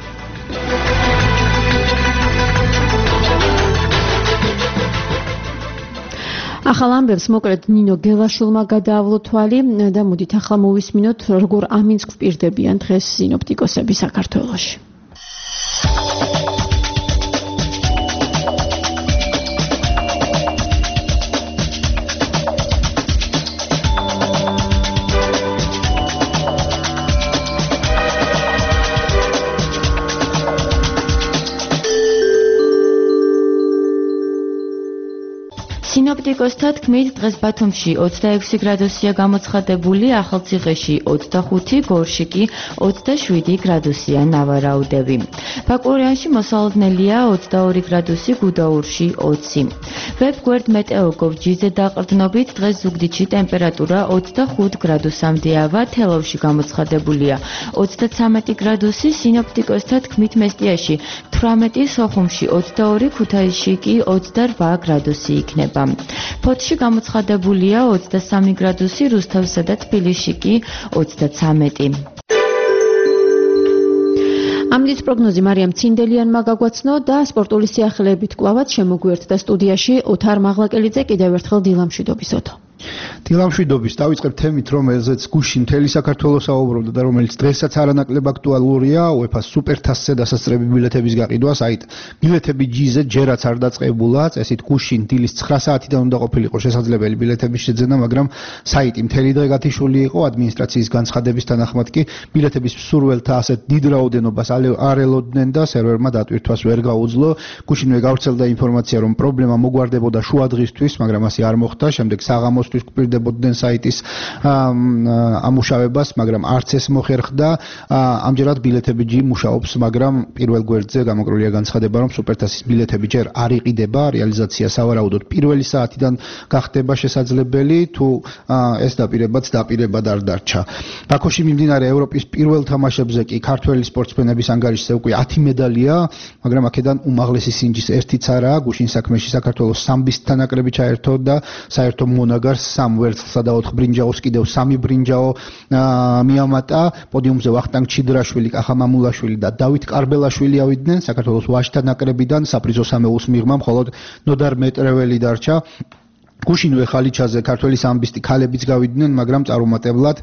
ახალ ამბებს მოკლედ ნინო გელაშვილმა გადაავლო თვალი და მოდით ახლა მოვისმინოთ როგორ ამინს გვპირდებიან დღეს სინოპტიკოსები საქართველოში. სინოპტიკოსთა თქმით, დღეს ბათუმში ოცდაექვსი გრადუსია გამოცხადებული, ახალციხეში ოცდახუთი, გორში კი ოცდაშვიდი გრადუსია ნავარაუდები. ბაკურიანში მოსალოდნელია ოცდაორი გრადუსი, გუდაურში ოცი. ვებგვერდ მეტეოგოვ.gz-ზე დაყრდნობით დღეს ზუგდიდში ტემპერატურა ოცდახუთ გრადუსამდეავა, თელავში გამოცხადებულია ოცდაცამეტი გრადუსი, სინოპტიკოსთა თქმით მესტიაში თვრამეტი, სოხუმში ოცდაორი, ქუთაისში კი ოცდარვა გრადუსი იქნება. ფოთში გამოცხადებულია ოცდასამი გრადუსი, რუსთავსა და თბილისში კი ოცდაცამეტი. ამის პროგნოზი მარიამ ცინდელიანმა გაგვაცნო და სპორტული სიახლეებით კვლავაც შემოგვიერთდა სტუდიაში ოთარ მაღლაკელიძე. კიდევ ერთხელ დილამშვიდობისოთო. დილამშვიდობის დავიწყებ თემით, რომელზეც გუშინ მთელი საქართველოს საუბრობდა და რომელიც დღესაც არანაკლებ აქტუალურია, UEFA-ს სუპერთასზე დასასწრები ბილეთების გაყიდვა. საით ბილეთები ჯიზე ჯერაც არ დაწყებულა, წესით გუშინ დილის ცხრა საათიდან უნდა ყოფილიყო შესაძლებელი ბილეთების შეძენა, მაგრამ საიტი მთელი დღე გათიშული იყო. ადმინისტრაციის განცხადების თანახმად კი ბილეთების მსურველთა ასეთ დიდ რაოდენობას არ ელოდნენ და სერვერმა დატვირთვას ვერ გაუძლო. გუშინვე გავრცელდა ინფორმაცია, რომ პრობლემა მოგვარდებოდა შუა დღისთვის, მაგრამ ასე არ მოხდა. შემდეგ საღამოს გვპირდებოდნენ საიტის ამუშავებას, მაგრამ არც ეს მოხერხდა. ამჯერად ბილეთები ჯი მუშაობს, მაგრამ პირველ გვერდზე გამოკრულია განცხადება, რომ სუპერთასის ბილეთები ჯერ არ იყიდება, რეალიზაცია სავარაუდოდ პირველი საათიდან გახდება შესაძლებელი, თუ ეს დაპირებაც დაპირებად არ დარჩა. ბაქოში მიმდინარე ევროპის პირველ თამაშებზე კი ქართველი სპორტსმენების ანგარიშზე უკვე ათი მედალია, მაგრამ აქედან უმაღლესი სინჯის ერთიც არაა. გუშინ საქმეში საქართველოს სამბის თანაკრები ჩაერთო და საერთო მონაგარს სამ ვერცხლსა და ოთხ ბრინჯაოს კიდევ სამი ბრინჯაო მიამატა. პოდიუმზე ვახტანგ ჩიდრაშვილი, კახა მამულაშვილი და დავით კარბელაშვილი ავიდნენ. საქართველოს ვაჟთა ნაკრებიდან საპრიზო სამეულს მიღმა მხოლოდ ნოდარ მეტრეველი დარჩა. გუშინვე ხალიჩაზე ქართველი სამბისტი ქალებიც გავიდნენ, მაგრამ წარუმატებლად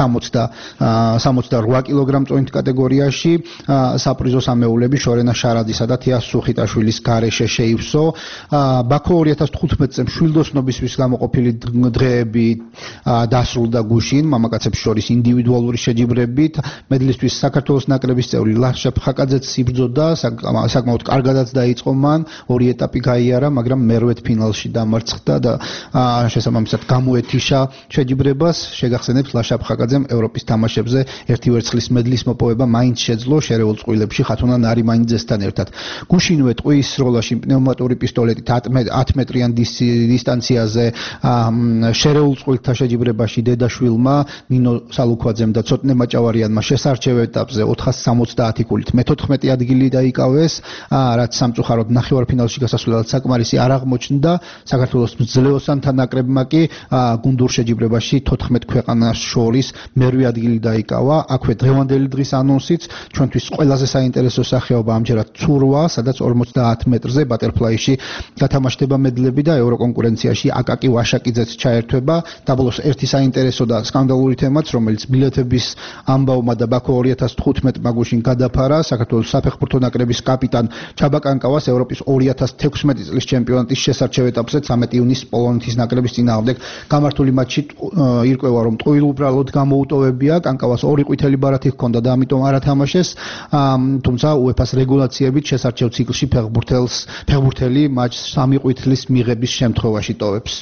სამოცდარვა კილოგრამ-წონით კატეგორიაში საპრიზო სამეულები შორენა შარაძისა და თიას სუხიტაშვილის გარეშე შეივსო. ბაქო ორი ათას თხუთმეტ წელს მშვილდოსნობისთვის გამოყოფილი დღეები დასრულდა გუშინ, მამაკაცებს შორის ინდივიდუალური შეჯიბრებით. მედლისთვის საქართველოს ნაკრების წევრი ლაშა ფხაკაძეც იბრძოდა, საკმაოდ კარგადაც დაიწყო მან, ორი ეტაპი გაიარა, მაგრამ მერვედ ფინალში დამარცხდა და შესაბამისად გამოეთიშა შეჯიბრებას. შეგახსენებთ, ლაშა ფხაკაძემ ევროპის თამაშებზე ერთი ვერცხლის მედლის მოპოვება მაინც შეძლო შერეულ წყვილებში ხათუნა ნარიმანიძესთან ერთად. გუშინვე ტყუის სროლაში პნევმატური პისტოლეტით ათი მეტრიან დისტანციაზე შერეულ წყვილთა შეჯიბრებაში დედაშვილმა ნინო სალუქვაძემ და ცოტნე მაჭავარიანმა შესარჩევ ეტაპზე ოთხას სამოცდაათი კულით მეთოთხმეტი ადგილი დაიკავეს, რაც სამწუხაროდ ნახევარფინალში გასასვლელად საკმარისი არ აღმოჩნდა. საქართველოს მძლეოსანთა ნაკრებმა კი გუნდურ შეჯიბრებაში თოთხმეტ ქვეყანას შორის მერვე ადგილი დაიკავა. აქვე დღევანდელი დღის ანონსიც ჩვენთვის ყველაზე საინტერესო სახეობა ამჯერად ცურვა, სადაც ორმოცდაათ მეტრზე ბატერფლაიში გათამაშდება მედლები და ევროკონკურენციაში აკაკი ვაშაკიძეც ჩაერთვება. და ბოლოს ერთი საინტერესო და სკანდალური თემაც, რომელიც ბილეთების ამბავმა და ბაქო ორი ათას თხუთმეტ მაგუშინ გადაფარა, საქართველოს საფეხბურთო ნაკრების კაპიტან ჩაბა კანკავას ევროპის ორი ათას თექვსმეტი წლის ჩემპიონატის შესარჩევ ეტაპზე ცამეტი ივნისს პოლონეთის ნაკრების წინააღმდეგ გამართული მატჩი ირკვევა, რომ ტყუილ უბრალოდ გამოუტოვებია. კანკავას ორი ყვითელი ბარათი ჰქონდა და ამიტომ არ ათამაშეს, თუმცა უეფას რეგულაციებით შესარჩევ ციკლში ფეხბურთელს ფეხბურთელი მატჩს სამი ყვითლის მიღების შემთხვევაში ტოვებს.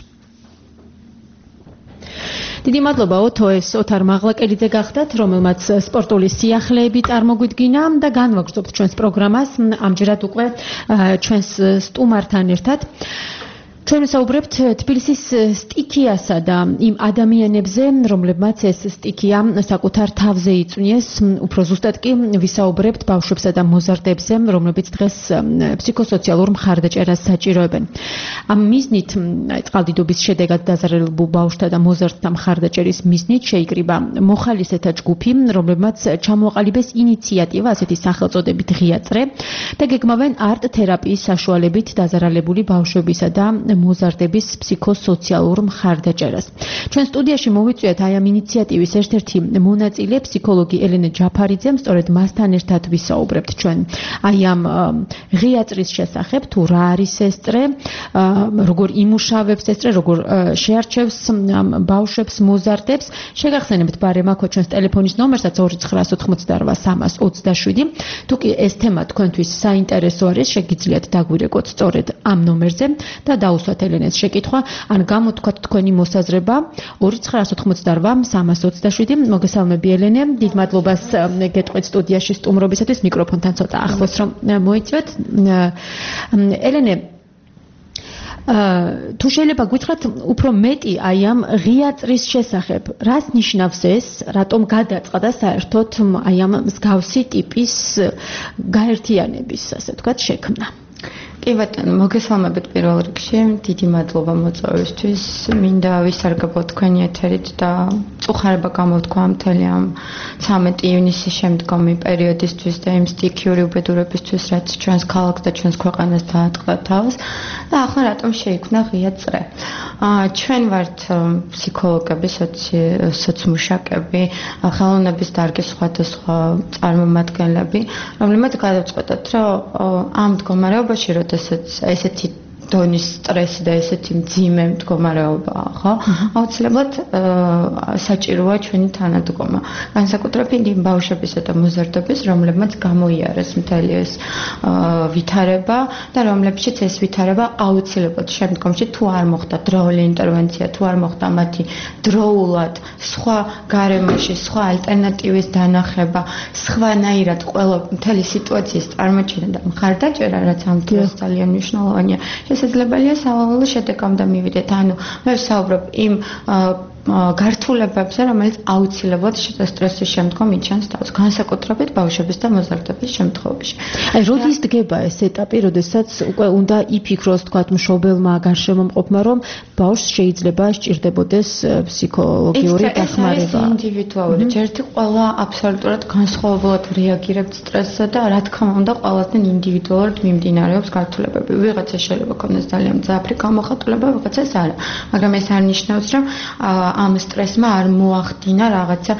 დიდი მადლობა ოთოეს ოთარ მაღლაკელიძე გახდათ, რომელმაც სპორტული სიახლეები წარმოგვიდგინა და განვაგრძობთ ჩვენს პროგრამას ამჯერად უკვე ჩვენს სტუმართან ერთად. ჩვენ ვსაუბრებთ თბილისის სტიქიასა და იმ ადამიანებზე, რომლებმაც ეს სტიქია საკუთარ თავზე იწვნიეს. უფრო ზუსტად კი ვისაუბრებთ ბავშვებსა და მოზარდებზე, რომლებიც დღეს ფსიქოსოციალურ მხარდაჭერას საჭიროებენ. ამ მიზნით, წყალდიდობის შედეგად დაზარალებულ ბავშვთა და მოზარდთა მხარდაჭერის მიზნით შეიკრიბა მოხალისეთა ჯგუფი, რომლებმაც ჩამოაყალიბეს ინიციატივა, ასეთი სახელწოდებით ღია წრე და გეგმავენ არტ თერაპიის საშუალებით დაზარალებული ბავშვებისა და მოზარდების ფსიქოსოციალურ მხარდაჭერას. ჩვენ სტუდიაში მოვიწვიეთ აი ამ ინიციატივის ერთ-ერთი მონაწილე, ფსიქოლოგი ელენე ჯაფარიძემ, სწორედ მასთან ერთად ვისაუბრებთ ჩვენ აი ამ ღია წრის შესახებ, თუ რა არის ეს წრე, როგორ იმუშავებს ეს წრე, როგორ შეარჩევს ბავშვებს, მოზარდებს. შეგახსენებთ ბარემ აქ ჩვენს ტელეფონის ნომერსაც ორი ცხრა ოთხმოცდარვა სამას ოცდაშვიდი. თუ კი ეს თემა თქვენთვის საინტერესო არის, შეგიძლიათ დაგვირეკოთ სწორედ ამ ნომერზე და დაუსვათ ელენეს შეკითხვა, ან გამოთქვათ თქვენი მოსაზრება ორი ცხრა ოთხმოცდარვა სამას ოცდაშვიდი. მოგესალმები ელენე, დიდ მადლობას გეტყვით სტუდიაში სტუმრობისათვის, მიკროფონთან ცოტა ახლოს რომ მოიწვეთ. ელენე, თუ შეიძლება გითხრათ უფრო მეტი აი ამ ღია წრის შესახებ, რას ნიშნავს ეს, რატომ გადაწყდა საერთოდ აი ამ მსგავსი ტიპის გაერთიანების, ასე ვთქვათ, შექმნა? კი ბატონო, მოგესალმებით პირველ რიგში. დიდი მადლობა მოწვევისთვის. მინდა ვისარგებლო თქვენი ეთერით და წუხარება გამოვთქვა მთელი ამ ცამეტი ივნისის შემდგომი პერიოდისთვის და იმ სტიქიური უბედურებისთვის, რაც ჩვენს ქალაქს და ჩვენს ქვეყანას დაატყდა თავს და ახლა რატომ შეიქმნა ღია წრე. ჩვენ ვართ ფსიქოლოგები, სოციმუშაკები, ხელოვნების დარგის სხვადასხვა წარმომადგენლები, რომლებმაც გადავწყვეტოთ, რომ ამ მდგომარეობაში, როდესაც ესეთი დონის სტრესი და ესეთი მძიმე მდგომარეობაა, ხო? აუცილებლად საჭიროა ჩვენი თანადგომა. განსაკუთრებით იმ ბავშვებისა და მოზარდების, რომლებმაც გამოიარეს მთელი ეს ვითარება და რომლებშიც ეს ვითარება აუცილებლად შემდგომში თუ არ მოხდა დროული ინტერვენცია, თუ არ მოხდა მათი დროულად სხვა გარემოში, სხვა ალტერნატივის დანახება, სხვანაირად ყველა მთელი სიტუაციის წარმოჩენა და მხარდაჭერა, რაც ამ დროს ძალიან მნიშვნელოვანია. შესაძლებელია სავალალო შედეგამდე მივიდეთ. ანუ მე ვსაუბრობ იმ გართულებებზე, რომელიც აუცილებლად სტრესის შემდგომ იჩენს თავს, განსაკუთრებით ბავშვების და მოზარდების შემთხვევაში. აი, როდის დგება ეს ეტაპი, როდესაც უკვე უნდა იფიქროს, თქვათ, მშობელმა, გარშემომყოფმა, რომ ბავშვს შეიძლება სჭირდებოდეს ფსიქოლოგიური დახმარება? ეს ინდივიდუალური. ერთი ყველა აბსოლუტურად განსხვავებულად რეაგირებს სტრესზე და რა თქმა უნდა, ყველასთან ინდივიდუალურად მიმდინარეობს გართულებები. ვიღაცა შეიძლება ქონდეს ძალიან მძაფრი გამოხატულება, ვიღაცას არა. მაგრამ ეს არ ნიშნავს, რომ ამ სტრესმა არ მოახდინა რაღაცა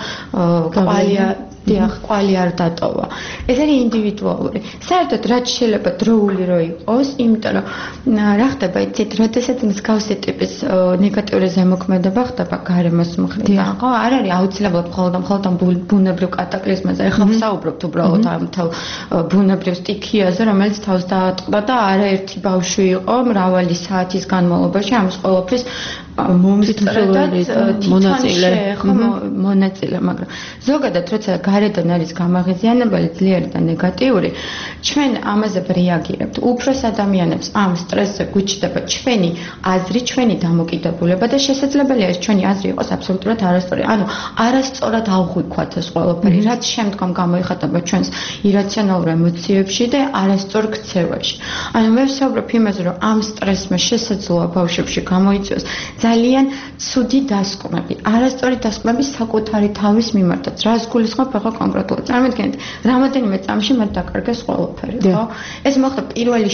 კვალია დიახ, კვალი არ დატოვა. ეს არის ინდივიდუალური. საერთოდ რაც შეიძლება დროული რო იყოს, იმიტომ რომ რა ხდება, იცით, როდესაც მსგავსი ტიპის ნეგატიური ზემოქმედება ხდება გარემოს მხრიდან, ხო? არ არის აუცილებლად მხოლოდ მხოლოდ ამ ბუნებრივ კატაკლიზმაზე. ეხლა ვსაუბრობთ უბრალოდ ამ თელ ბუნებრივ სტიქიაზე, რომელიც თავს დაატყდა და არაერთი ბავშვი იყო მრავალი საათის განმავლობაში ამის ყოველთვის მომსწრედად მონაწილე ხო მონაწილე, მაგრამ ზოგადად როცა გარედან არის გამაღიზიანებელი ძლიერი და ნეგატიური, ჩვენ ამაზე რეაგირებთ. უფროს ადამიანებს ამ სტრესზე გვიჩნდება ჩვენი აზრი, ჩვენი დამოკიდებულება და შესაძლებელია ეს ჩვენი აზრი იყოს აბსოლუტურად არასწორი. ანუ არასწორად ავღვიქვათ ეს ყველაფერი, რაც შემდგომ გამოიხატება ჩვენს ირაციონალურ ემოციებში და არასწორ ქცევაში. ანუ მე ვსაუბრობ იმაზე, რომ ამ სტრესმა შესაძლოა ბავშვებში გამოიწვიოს ძალიან ცუდი დასკვნები, არასწორი დასკვნები საკუთარი თავის მიმართაც. რას გულისხმობ ახლა კონკრეტულად? წარმოგიდგენთ, რამოდენიმე წამში მათ დაკარგეს ყველაფერი, ხო? ეს მოხდა პირველი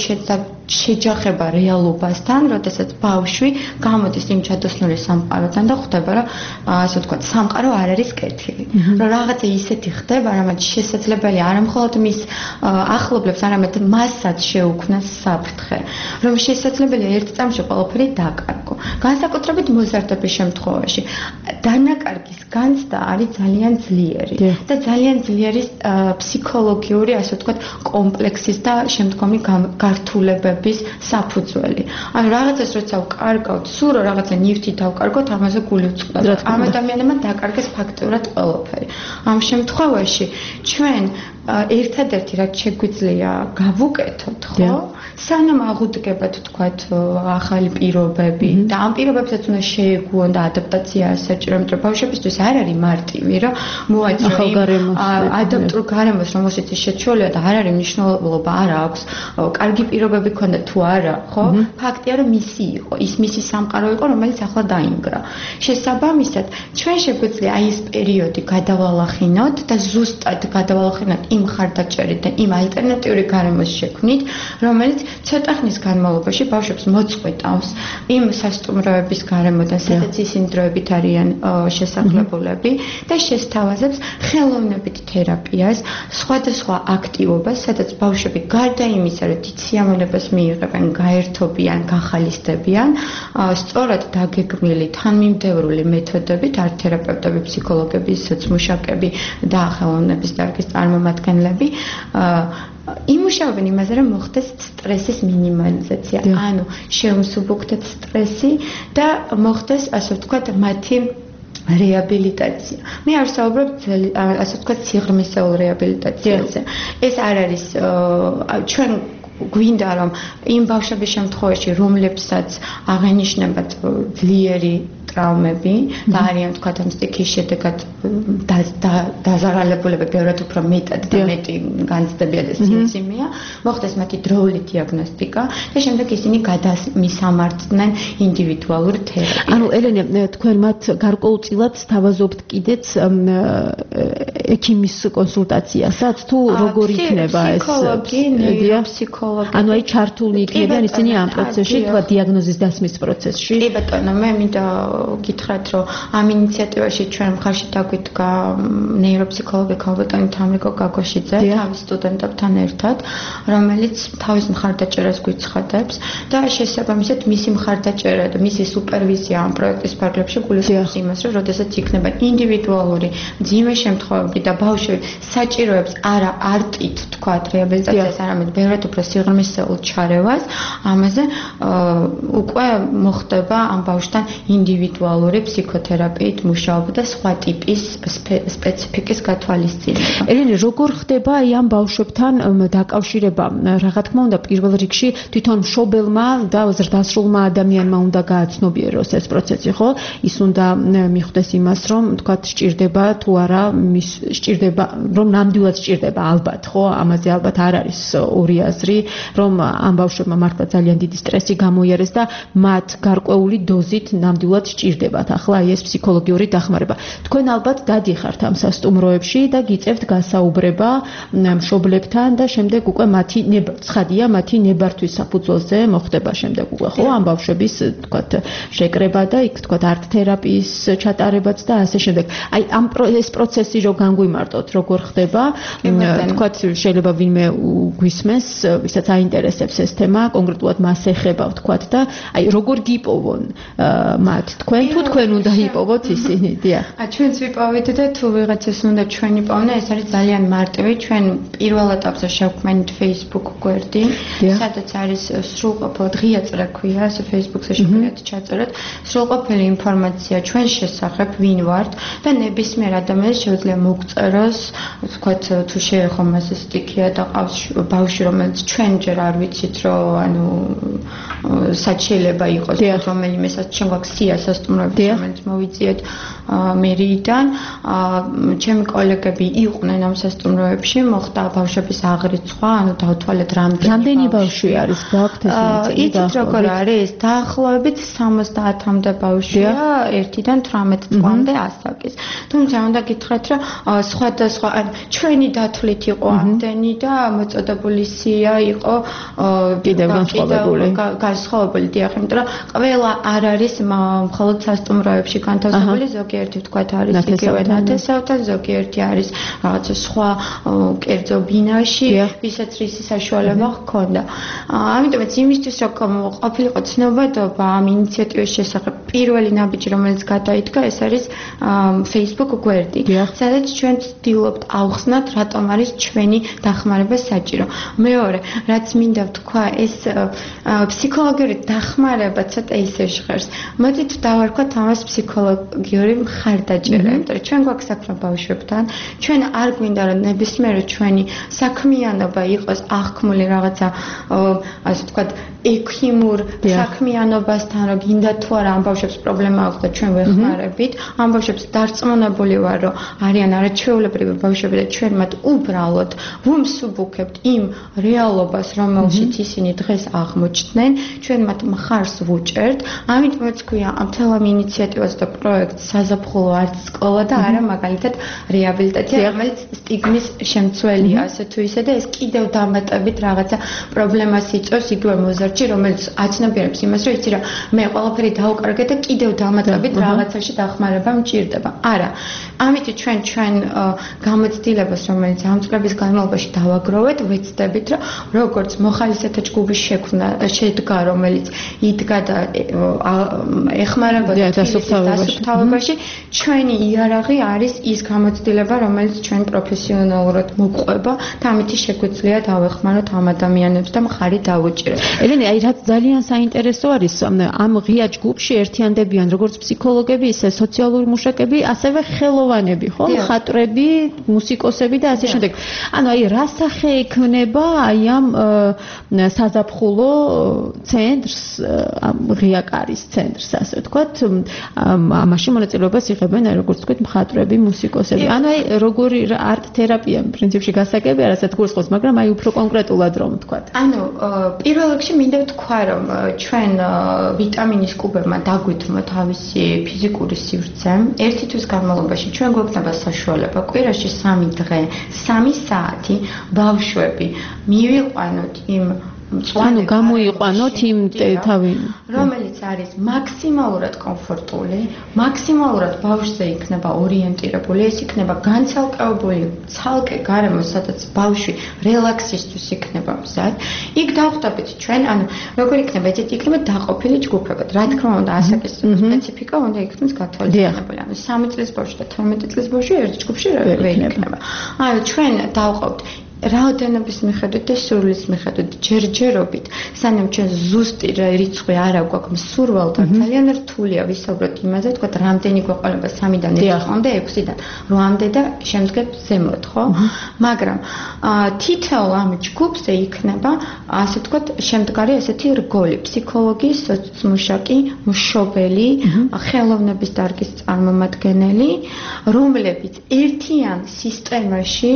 შეჯახება რეალობასთან, როდესაც ბავშვი გამოდის იმ ჩადოსნური სამყაროდან და ხვდება, რომ ასე ვთქვათ, სამყარო არ არის კეთილი. რომ რაღაცა ისეთი ხდება, რამაც შესაძლებელია არა მხოლოდ მის ახლობლებს, არამედ მასაც შეუქმნას საფრთხე. რომ შესაძლებელია ერთ წამში ყველაფერი დაკარგო. განსაკუთრებით მოზარდების შემთხვევაში დანაკარგის განცდა არის ძალიან ძლიერი და ძალიან ძლიერი ფსიქოლოგიური, ასე ვთქვათ, კომპლექსის და შემდგომი გართულებების საფუძველი. ანუ რაღაცას როცა ვკარგავთ, სულ რომ რაღაცა ნივთი დავკარგოთ, ამაზე გული ვწყდება. ამ ადამიანებმა დაკარგეს ფაქტურად ყველაფერი. ამ შემთხვევაში ჩვენ ერთადერთი რაც შეგვიძლია გავუკეთოთ, ხო? სანამ აღუდგებათ, თქვათ, ახალი პირობები და ამ პირობებსაც უნდა შეეგუონ და ადაპტაცია საჭირო, იმიტომ რომ ბავშვებისთვის არ არის მარტივი, რომ მოაწყო იმ ადაპტურ გარემოს, რომელშიც ის შეცვალა და არ არის მნიშვნელობა, არ აქვს, კარგი პირობები ქონდა თუ არა, ხო? ფაქტია, რომ მისი იყო, ის მისი სამყარო იყო, რომელიც ახლა დაინგრა. შესაბამისად, ჩვენ შეგვიძლია აი ეს პერიოდი გადავალახინოთ და ზუსტად გადავალახინოთ იმ ხარდაჭერით და იმ ალტერნატიული გარემოს შექმნით, რომელიც ცოტა ხნის განმავლობაში ბავშვებს მოწყვეტავს იმ სასტუმროების გარემოდან, სადაც ისინი დროებით არიან შესახლებულები და შესთავაზებს ხელოვნებით თერაპიას, სხვადასხვა აქტივობას, სადაც ბავშვები გარდა იმისა, რომ დიდ სიამოვნებას მიიღებენ, გაერთობიან, გახალისდებიან, სწორად დაგეგმილი თანმიმდევრული მეთოდებით, ართ-თერაპევტები, ფსიქოლოგები, სოციმუშაკები და ხელოვნების დარგის წარმომადგენლები იმუშავებენ იმაზე, რომ მოხდეს სტრესის მინიმალიზაცია, ანუ შეუმსუბუქდეთ სტრესი და მოხდეს, ასე ვთქვათ, მათი რეაბილიტაცია. მე არ ვსაუბრობ, ასე ვთქვათ, სიღრმისეულ რეაბილიტაციაზე. ეს არ არის ჩვენ გვინდა რომ იმ ბავშვების შემთხვევაში, რომლებსაც აღენიშნებათ ძლიერი ტრავმები და არიან თქვა ამ სტიქის შედეგად დაზარალებულები ბევრად უფრო მეტად და მეტი განცდებია და სიმძიმეა. მოხდეს მათი დროული დიაგნოსტიკა და შემდეგ ისინი გადამისამართნენ ინდივიდუალურ თერაპიას. ანუ ელენე თქვენ მათ გარკვეულწილად სთავაზობთ კიდეც ექიმის კონსულტაციასაც თუ როგორ იქნება ეს ფსიქოლოგი, ნეიროფსიქოლოგი. ანუ აი ჩართული იქნებიან ისინი ამ პროცესში, თქვა დიაგნოზის დასმის პროცესში. კი ბატონო, მე მინდა გითხრათ, რომ ამ ინიციატივაში ჩვენ მხარში დაგვიდგა ნეიროფსიქოლოგი ქალბატონი თამრიკო გაგოშიძე თავის სტუდენტებთან ერთად, რომელიც თავის მხარდაჭერას გვიცხადებს და შესაბამისად მისი მხარდაჭერა და მისი სუპერვიზია ამ პროექტის ფარგლებში გულისხმობს იმას, რომ როდესაც იქნება ინდივიდუალური მძიმე შემთხვევები და ბავშვი საჭიროებს არა არტით თქვათ რეაბილიტაციას, არამედ ბევრად უფრო სიღრმისეულ ჩარევას, ამაზე უკვე მოხდება ამ ბავშვთან ინდივიდუალური ფსიქოთერაპიით მუშაობა და სხვა ტიპის სპეციფიკის გათვალისწინება. ელენე, როგორ ხდება აი ამ ბავშვებთან დაკავშირება? რა თქმა უნდა, პირველ რიგში თვითონ მშობელმა და ზრდასრულმა ადამიანმა უნდა გააცნობიეროს ეს პროცესი, ხო? ის უნდა მიხვდეს იმას, რომ თქვათ სჭირდება თუ არა, მის სჭირდება, რომ ნამდვილად სჭირდება ალბათ, ხო? ამაზე ალბათ არ არის ორი აზრი, რომ ამ ბავშვებმა მართლა ძალიან დიდი სტრესი გამოიარეს და მათ გარკვეული დოზით ნამდვილად სჭირდებათ. ახლა აი ეს ფსიქოლოგიური დახმარება. თქვენ ალბათ დადიხართ ამ სასტუმროებში და გიწევთ გასაუბრება მშობლებთან და შემდეგ უკვე მათი ცხადია, მათი ნებართვის საფუძველზე მოხდება შემდეგ უკვე, ხო? ამ ბავშვების თქვათ შეკრება და იქ თქვათ არტ თერაპიის ჩატარებაც და ასე შემდეგ. აი ამ ეს პროცესი რო განგვიმარტოთ, როგორ ხდება? თქვათ შეიძლება ვინმე გვისმენს, ვისაც აინტერესებს ეს თემა, კონკრეტულად მას ეხება, თქვათ და აი როგორ გიპოვონ მათ? თქვენ თუ თქვენ უნდა იპოვოთ ისინი? დიახ. ა ჩვენც ვიპოვეთ და თუ ვიღაცას უნდა ჩვენ იპოვნა, ეს არის ძალიან მარტივი. ჩვენ პირველ ეტაპზე შევქმნით Facebook გვერდი, სადაც არის სრულყოფილი დღია წრე ქვია, ასე Facebook-ზე შეგვიძლიათ ჩაწეროთ სრულყოფილი ინფორმაცია ჩვენ შესახებ, ვინ ვართ და ნებისმიერ ადამიანს შეუძლია მოგწეროს, თქვათ თუ შეეხო მას სტიქია და ყავს ბავშვი, რომელიც ჩვენ ჯერ არ ვიცით, რომ ანუ სად შეიძლება იყოს, რომელიმე ჩვენ გვაქვს სია სასტუმროები, რომელიც მოვიწიეთ მერიიდან. ჩემი კოლეგები იყვნენ ამ სასტუმროებში, მოხდა ბავშვების აღრიცხვა, ანუ დავთვალეთ რამდენი ბავშვი არის გაქვთ ეს ინიციატივა? იცით როგორ არის? დაახლოებით სამოცდაათამდე ბავშვია ერთიდან თვრამეტ წლამდე ასაკის. თუმცა უნდა გითხრათ, რომ სხვადასხვა ან ჩვენი დათვლით იყო ამდენი და მოწოდებული სია იყო კიდევ განსხვავებული. განსხვავებული, დიახ, იმიტომ რომ ყველა არ არის მხოლოდ სასტუმროებში განთავსებული, ზოგიერთი ვთქვათ არის იგივე ნათესავთან, ზოგიერთი არის რაღაცა სხვა კერძო ბინაში, ვისაც რისი საშუალება ჰქონდა. ამიტომაც იმისთვის, რომ ყოფილიყო ცნობადობა ამ ინიციატივის შესახებ, პირველი ნაბიჯი, რომელიც გადაიდგა, ეს არის Facebook გვერდი, სადაც ჩვენ ვცდილობთ ავხსნათ, რატომ არის ჩვენი დახმარება საჭირო. მეორე, რაც მინდა ვთქვა, ეს ფსიქოლოგიური დახმარება ცოტა ისე ჟღერს. მოდით დავარქვათ ამას ფსიქოლოგიური მხარდაჭერა, იმიტომ რომ ჩვენ გვაქვს საქმე ბავშვებთან, ჩვენ არ გვინდა რომ ნებისმიერ ჩვენი საქმიანობა იყოს აღქმული რაღაცა, ასე ვთქვათ, ექიმურ საქმიანობასთან, რომ გინდა თუ არა ამ ბავშვებს პრობლემა აქვს და ჩვენ ვეხმარებით, ამ ბავშვებს დარწმუნებული ვარ, რომ არიან არაჩვეულებრივი ბავშვები და ჩვენ მათ უბრალოდ ვუმსუბუქებთ იმ რეალობას, რომელშიც ისინი დღეს აღმოჩნდნენ, ჩვენ მათ მხარს ვუჭერთ. ამიტომაც ქვია ამ თელ ამ ინიციატივას და პროექტს საზაფხულო არც სკოლა და არა მაგალითად რეაბილიტაცია, რომელიც სტიგმის შემცველია, ასე თუ ისე და ეს კიდევ დამატებით რაღაცა პრობლემას იწვევს იგივე მოზარდში, რომელიც აცნობიერებს იმას, რომ იცი რა, მე ყველაფერი დავუკარგე და კიდევ დამატებით რაღაცაში დახმარება მჭირდება. არა. ამით ჩვენ ჩვენ გამოცდილებას, რომელიც ამ წლების განმავლობაში დავაგროვეთ, ვეცდებით, რომ როგორც მოხალისეთა ჯგუფის შექმნა შედგა, რომელიც იდგა და ეხმარებოდა დასუფთავებაში, ჩვენი იარაღი არის ის გამოცდილება, რომელიც ჩვენ პროფესიონალურად მოგყვება და ამით შეგვიძლია დავეხმაროთ ამ ადამიანებს და მხარი დავუჭიროთ. ელენე, აი რაც ძალიან საინტერესო არის ამ ღია ჯგუფში ერთიანდებიან როგორც ფსიქოლოგები, ისე სოციალური მუშაკები, ასევე ხელოვანები, ხო? მხატვრები, მუსიკოსები და ასე შემდეგ. ანუ აი რა სახე ექნება აი ამ საზაფხულო ცენტრს, ამ ღია კარის ცენტრს, ასე ვთქვათ, ამაში მონაწილეობას იღებენ აი როგორც ვთქვით მხატვრები, მუსიკოსები. ანუ აი როგორი არტ თერაპია პრინციპში გასაგები არ ასეთ გულსხმობს, მაგრამ აი უფრო კონკრეტულად რომ ვთქვათ. ანუ პირველ რიგში მინდა ვთქვა, რომ ჩვენ ვიტამინის კუბებმა დაგვითმა თავისი ფიზიკური სივრცე. ერთი თვის განმავლობაში ჩვენ გვექნება საშუალება კვირაში სამი დღე, სამი საათი ბავშვები მივიყვანოთ იმ ანუ გამოიყვანოთ იმ თავი, რომელიც არის მაქსიმალურად კომფორტული, მაქსიმალურად ბავშვზე იქნება ორიენტირებული, ეს იქნება განცალკევებული, ცალკე გარემო, სადაც ბავშვი რელაქსისთვის იქნება მზად. იქ დავხვდებით ჩვენ, ანუ როგორ იქნება, ეს იქნება დაყოფილი ჯგუფებად. რა თქმა უნდა, ასაკის სპეციფიკა უნდა იქნას გათვალისწინებული. ანუ სამი წლის ბავშვი და თორმეტი წლის ბავშვი ერთ ჯგუფში ვერ იქნება. ანუ ჩვენ დავყავთ რაოდენობის მიხედვით და სურვილის მიხედვით ჯერჯერობით, სანამ ჩვენ ზუსტი რიცხვი არ აქვს მსურველთან, ძალიან რთულია ვისაუბროთ იმაზე, თქვა რამდენი გვეყოლება სამიდან ექვსამდე, ექვსიდან რვამდე და შემდგომ ზემოთ, ხო? მაგრამ თითოეულ ამ ჯგუფზე იქნება, ასე ვთქვათ, შემდგარი ესეთი რგოლი, ფსიქოლოგი, სოციმუშაკი, მშობელი, ხელოვნების დარგის წარმომადგენელი, რომლებიც ერთიან სისტემაში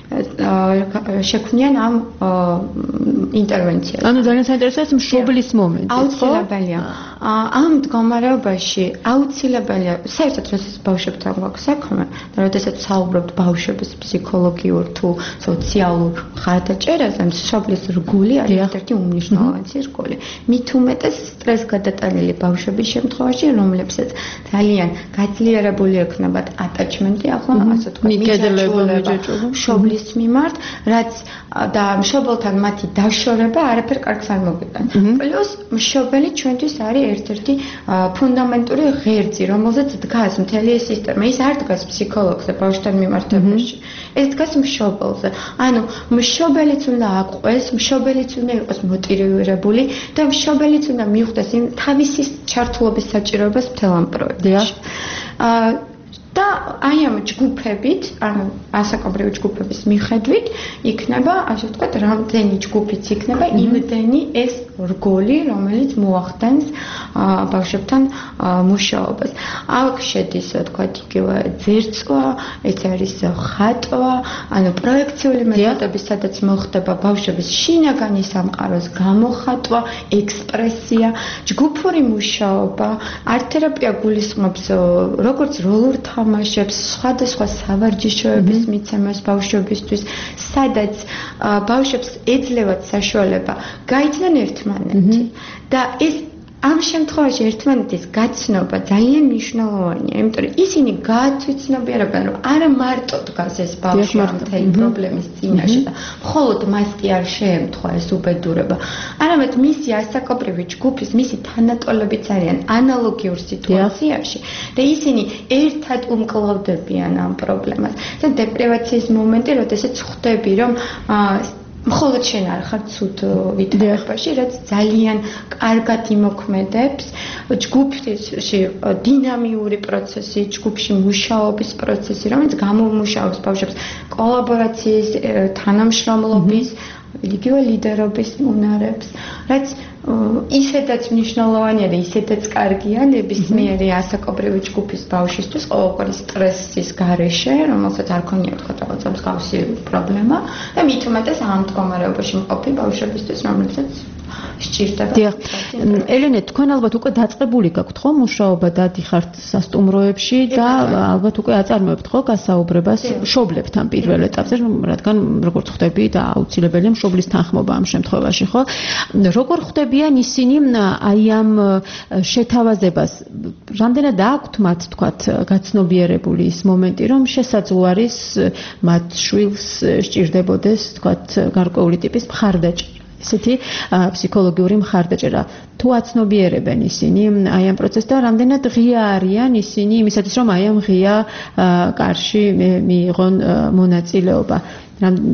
შექმნიან ამ ინტერვენციას. ანუ ძალიან საინტერესოა მშობლის მომენტი. აუცილებელია. ამ მდგომარეობაში აუცილებელია, საერთოდ როდესაც ბავშვებთან გვაქვს საქმე, და როდესაც საუბრობთ ბავშვების ფსიქოლოგიურ თუ სოციალურ მხარდაჭერაზე, მშობლის რგული არის ერთ-ერთი უმნიშვნელოვანესი რგული. მით უმეტეს სტრესგადატანილი ბავშვების შემთხვევაში, რომლებსაც ძალიან გაძლიერებული ექნებათ ატაჩმენტი, ახლა ასე ვთქვათ, მიჯაჭვულება მშობლის მიმართ, რაც და მშობელთან მათი დაშორება არაფერ კარგს არ მოგვიტან. პლუს მშობელი ჩვენთვის არის ერთ-ერთი ფუნდამენტური ღერძი, რომელზეც დგას მთელი ეს სისტემა. ის არ დგას ფსიქოლოგზე ბავშვთან მიმართებაში. ეს დგას მშობელზე. ანუ მშობელიც უნდა აყვეს, მშობელიც უნდა იყოს მოტივირებული და მშობელიც უნდა მიხვდეს იმ თავისი ჩართულობის საჭიროებას მთელ ამ პროექტში. და აი ამ ჯგუფებით, ანუ ასაკობრივი ჯგუფების მიხედვით, იქნება, ასე ვთქვათ, რამდენი ჯგუფიც იქნება, იმდენი ეს რგოლი, რომელიც მოახდენს ბავშვებთან მუშაობას. აქ შედის, ვთქვათ, იგივე ძერწვა, ეს არის ხატვა, ანუ პროექციული მეთოდები, სადაც მოხდება ბავშვების შინაგანი სამყაროს გამოხატვა, ექსპრესია, ჯგუფური მუშაობა, არტ-თერაპია გულისხმობს როგორც როლურ თამაშებს, სხვადასხვა სავარჯიშოების მიცემას ბავშვებისთვის, სადაც ბავშვებს ეძლევათ საშუალება გაიცნონ ერთმანეთი და ეს ამ შემთხვევაში ერთმანეთის გაცნობა ძალიან მნიშვნელოვანია, იმიტომ რომ ისინი გააცვიცნობიერებენ, რომ არა მარტო დგას ეს ბავშვი ამ მთელი პრობლემის წინაშე და მხოლოდ მას კი არ შეემთხვა ეს უბედურება, არამედ მისი ასაკობრივი ჯგუფის, მისი თანატოლებიც არიან ანალოგიურ სიტუაციაში და ისინი ერთად უმკლავდებიან ამ პრობლემას. და დეპრივაციის მომენტი, როდესაც ხვდები, რომ მხოლოდ შენ არ ხარ ცუდ ვითარებაში, რაც ძალიან კარგად იმოქმედებს ჯგუფში დინამიური პროცესი, ჯგუფში მუშაობის პროცესი, რომელიც გამომუშავებს ბავშვებს კოლაბორაციის, თანამშრომლობის, იგივე ლიდერობის უნარებს, რაც ისედაც მნიშვნელოვანია და ისედაც კარგია ნებისმიერი ასაკობრივი ჯგუფის ბავშვისთვის ყოველგვარი სტრესის გარეშე, რომელსაც არ ქონია თქვა რაღაცა მსგავსი პრობლემა და მით უმეტეს ამ მდგომარეობაში მყოფი ბავშვებისთვის, რომლებსაც სჭირდება. დიახ. ელენე, თქვენ ალბათ უკვე დაწყებული გაქვთ ხო მუშაობა, დადიხართ სასტუმროებში და ალბათ უკვე აწარმოებთ ხო გასაუბრებას მშობლებთან პირველ ეტაპზე, რადგან როგორც ხვდები და აუცილებელია მშობლის თანხმობა ამ შემთხვევაში, ხო? როგორ ხვდებიან ისინი აი ამ შეთავაზებას? რამდენად აქვთ მათ თქვათ გაცნობიერებული ის მომენტი, რომ შესაძლო არის მათ შვილს სჭირდებოდეს თქვათ გარკვეული ტიპის მხარდაჭერა? ესეთი ფსიქოლოგიური მხარდაჭერა. თუ აცნობიერებენ ისინი აი ამ პროცესს და რამდენად ღია არიან ისინი იმისათვის, რომ აი ამ ღია კარში მიიღონ მონაწილეობა.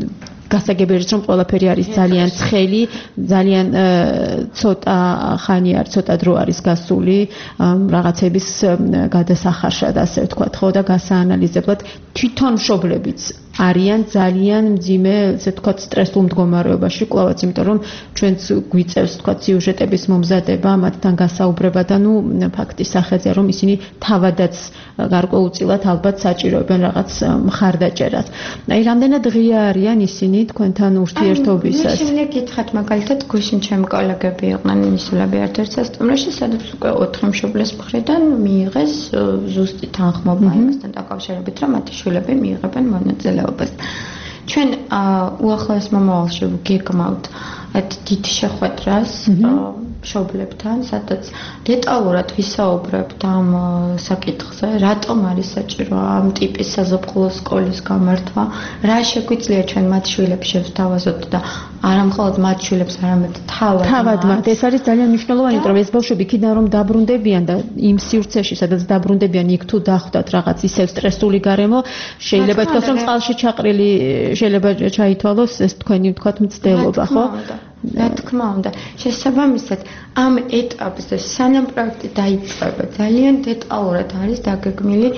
გასაგებია რომ ყველაფერი არის ძალიან ცხელი, ძალიან ცოტა ხანი არ ცოტა დრო არის გასული რაღაცების გადასახარშად, ასე ვთქვათ, ხო და გასაანალიზებლად თვითონ მშობლებიც არიან ძალიან მძიმე, ესე ვთქვათ, სტრესულ მდგომარეობაში, კლავაც, იმიტომ რომ ჩვენც გვიწევს, ვთქვათ, სიუჟეტების მომზადება, მათთან გასაუბრება და ნუ ფაქტის სახელზე, რომ ისინი თავადაც გარკვეულწილად ალბათ საჭიროებენ რაღაც მხარდაჭერას. აი, რამდენად ღია არიან ისინი თქვენთან ურთიერთობისას? მე შემდეგ გითხრათ, მაგალითად, გუშინ ჩემი კოლეგები იყვნენ ინსულები ერთ-ერთ სასტუმროში, სადაც უკვე ოთხი მშობლის მხრიდან მიიღეს ზუსტი თანხმობა იმასთან დაკავშირებით, რომ მათი შვილები მიიღებენ მონაწილეობას. ჩვენ უახლოეს მომავალში გეგმავთ այդ დიდ შეხვედრას მშობლებთან, სადაც დეტალურად ვისაუბრებთ ამ საკითხზე, რატომ არის საჭირო ამ ტიპის საზაფხულო სკოლის გამართვა, რა შეგვიძლია ჩვენ მათ შვილებს შევთავაზოთ და არა მხოლოდ მათ შვილებს, არამედ თავად თავად მათ. ეს არის ძალიან მნიშვნელოვანი, იმიტომ რომ ეს ბავშვები იქიდან რომ დაბრუნდებიან და იმ სივრცეში, სადაც დაბრუნდებიან, იქ თუ დახვდათ რაღაც ისევ სტრესული გარემო, შეიძლება ითქვას, რომ წყალში ჩაყრილი შეიძლება ჩაითვალოს ეს თქვენი ვთქვათ მცდელობა, ხო? რა თქმა უნდა, შესაბამისად ამ ეტაპზე სანამ პროექტი დაიწყება, ძალიან დეტალურად არის დაგეგმილი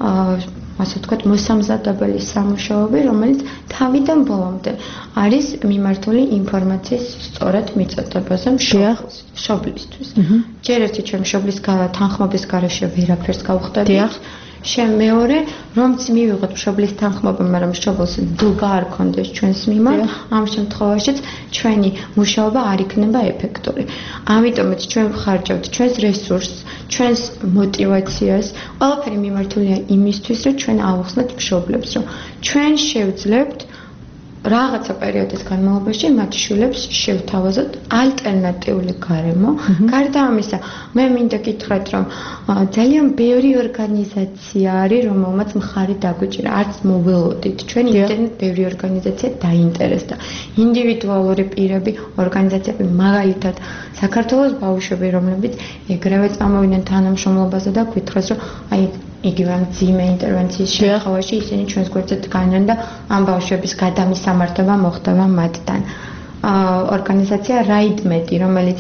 ასე ვთქვათ, მოსამზადებელი სამუშაოები, რომელიც თავიდან ბოლომდე არის მიმართული ინფორმაციის სწორად მიწოდებაზე მშობლისთვის. ჯერ ერთი ჩვენ მშობლის თანხმობის გარეშე ვერაფერს გავხდებით. შენ მეორე, რომც მივიღოთ მშობლის თანხმობა, მაგრამ მშობელს დგა არ ქონდეს ჩვენს მიმართ, ამ შემთხვევაშიც ჩვენი მუშაობა არ იქნება ეფექტური. ამიტომაც ჩვენ ვხარჯავთ ჩვენს რესურსს, ჩვენს мотивაციას, ყველაფერი მიმართულია იმისთვის, რომ ჩვენ ავხსნათ მშობლებს, რომ ჩვენ შევძლებთ რაღაცა პერიოდის განმავლობაში მათ შვილებს შევთავაზოთ ალტერნატიული გარემო. გარდა ამისა, მე მინდა გითხრათ, რომ ძალიან ბევრი ორგანიზაცია არის, რომელმაც მხარი დაგვიჭირა. არც მოველოდით. ჩვენ იმდენად ბევრი ორგანიზაცია დაინტერესდა. ინდივიდუალური პირები, ორგანიზაციები, მაგალითად, საქართველოს ბავშვები, რომლებიც ეგრევე წამოვიდნენ თანამშრომლობაზე და გითხრათ, რომ აი იგივე მძიმე ინტერვენციის შემთხვევაში ისინი ჩვენს გვერდზე დგანან და ამ ბავშვების გადამისამართება მოხდება მათთან. ორგანიზაცია RideMed, რომელიც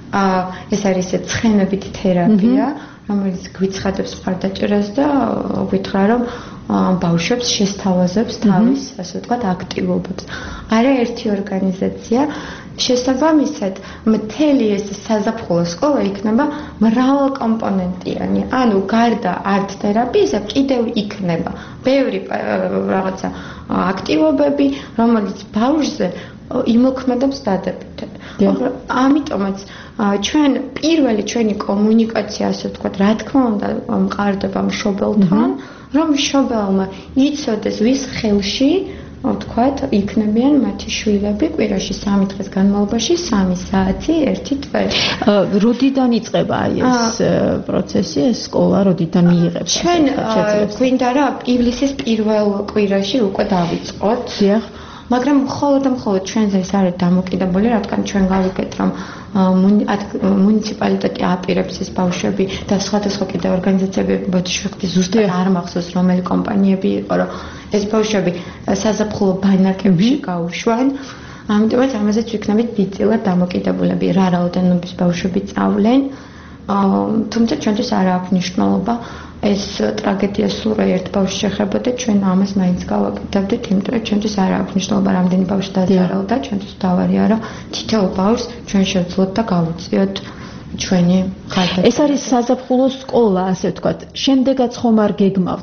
ეს არის ცხენებით თერაპია, რომელიც გვიცხადებს მხარდაჭერას და გითხრა, რომ ბავშვებს შესთავაზებს თავის, ასე ვთქვათ, აქტივობებს. არაერთი ორგანიზაცია შესაბამისად მთელი ეს საზაფხულო სკოლა იქნება მრავალკომპონენტიანი. ანუ გარდა არტ თერაპიისა კიდევ იქნება ბევრი რაღაცა აქტივობები, რომელიც ბავშვზე იმოქმედებს დადებითად. ამიტომაც ჩვენ პირველი ჩვენი კომუნიკაცია, ასე ვთქვათ, რა თქმა უნდა, მყარდება მშობელთან, რომ მშობელმა იცოდეს ვის ხელში ვთქვათ, იქნებიან მათი შვილები კვირაში სამი დღის განმავლობაში სამი საათი ერთი თვე. როდიდან იწყება აი ეს პროცესი, ეს სკოლა როდიდან მიიღებს? ჩვენ გვინდა რა ივლისის პირველ კვირაში უკვე დავიწყოთ. დიახ. მაგრამ მხოლოდ და მხოლოდ ჩვენზე ეს არის დამოკიდებული, რადგან ჩვენ გავიგეთ, რომ მუნიციპალიტეტი აპირებს ეს ბავშვები და სხვადასხვა კიდევ ორგანიზაციები ბოდიშვეხტი ზუსტად არ მახსოვს რომელი კომპანიები იყო, რომ ეს ბავშვები საზაფხულო ბანაკებში გაუშვან. ამიტომაც ამაზეც ვიქნებით დიდწილად დამოკიდებულები, რა რაოდენობის ბავშვები წავლენ. თუმცა ჩვენთვის არ აქვს მნიშვნელობა ეს ტრაგედია სულ ერთ ბავშვს შეხებოდა, ჩვენ ამას მაინც გავაკეთებდით, იმიტომ რომ ჩვენთვის არ აქვს მნიშვნელობა რამდენი ბავშვი დაძარალდა, ჩვენთვის მთავარია, რომ თითოეულ ბავშვს ჩვენ შევძლოთ და გავუწიოთ ჩვენი ხარჯები. ეს არის საზაფხულო სკოლა, ასე ვთქვათ. შემდეგაც ხომ არ გეგმავთ,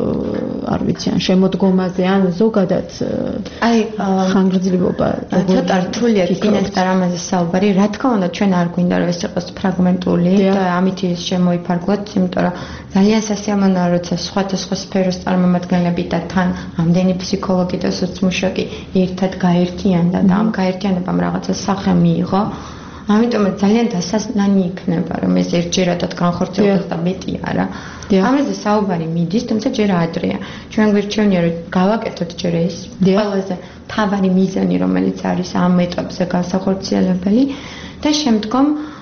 არ ვიცი, ან შემოდგომაზე, ან ზოგადად აი ხანგრძლივობა. ცოტა რთულია კიდევ ამაზე საუბარი. რა თქმა უნდა, ჩვენ არ გვინდა რომ ეს იყოს ფრაგმენტული და ამით ის შემოიფარგლოთ, იმიტომ რომ ძალიან სასიამოვნოა, როცა სხვადასხვა სფეროს წარმომადგენლები და თან ამდენი ფსიქოლოგი და სოციმუშაკი ერთად გაერთიანდა და ამ გაერთიანებამ რაღაცა სახე მიიღო. ამიტომაც ძალიან დასასნანი იქნება, რომ ეს ერთჯერადად განხორციელდეს და მეტი არა. ამაზე საუბარი მიდის, თუმცა ჯერ ადრეა. ჩვენ გვირჩევნია, რომ გავაკეთოთ ჯერ ეს ყველაზე მთავარი მიზანი, რომელიც არის ამ ეტაპზე განსახორციელებელი და შემდგომ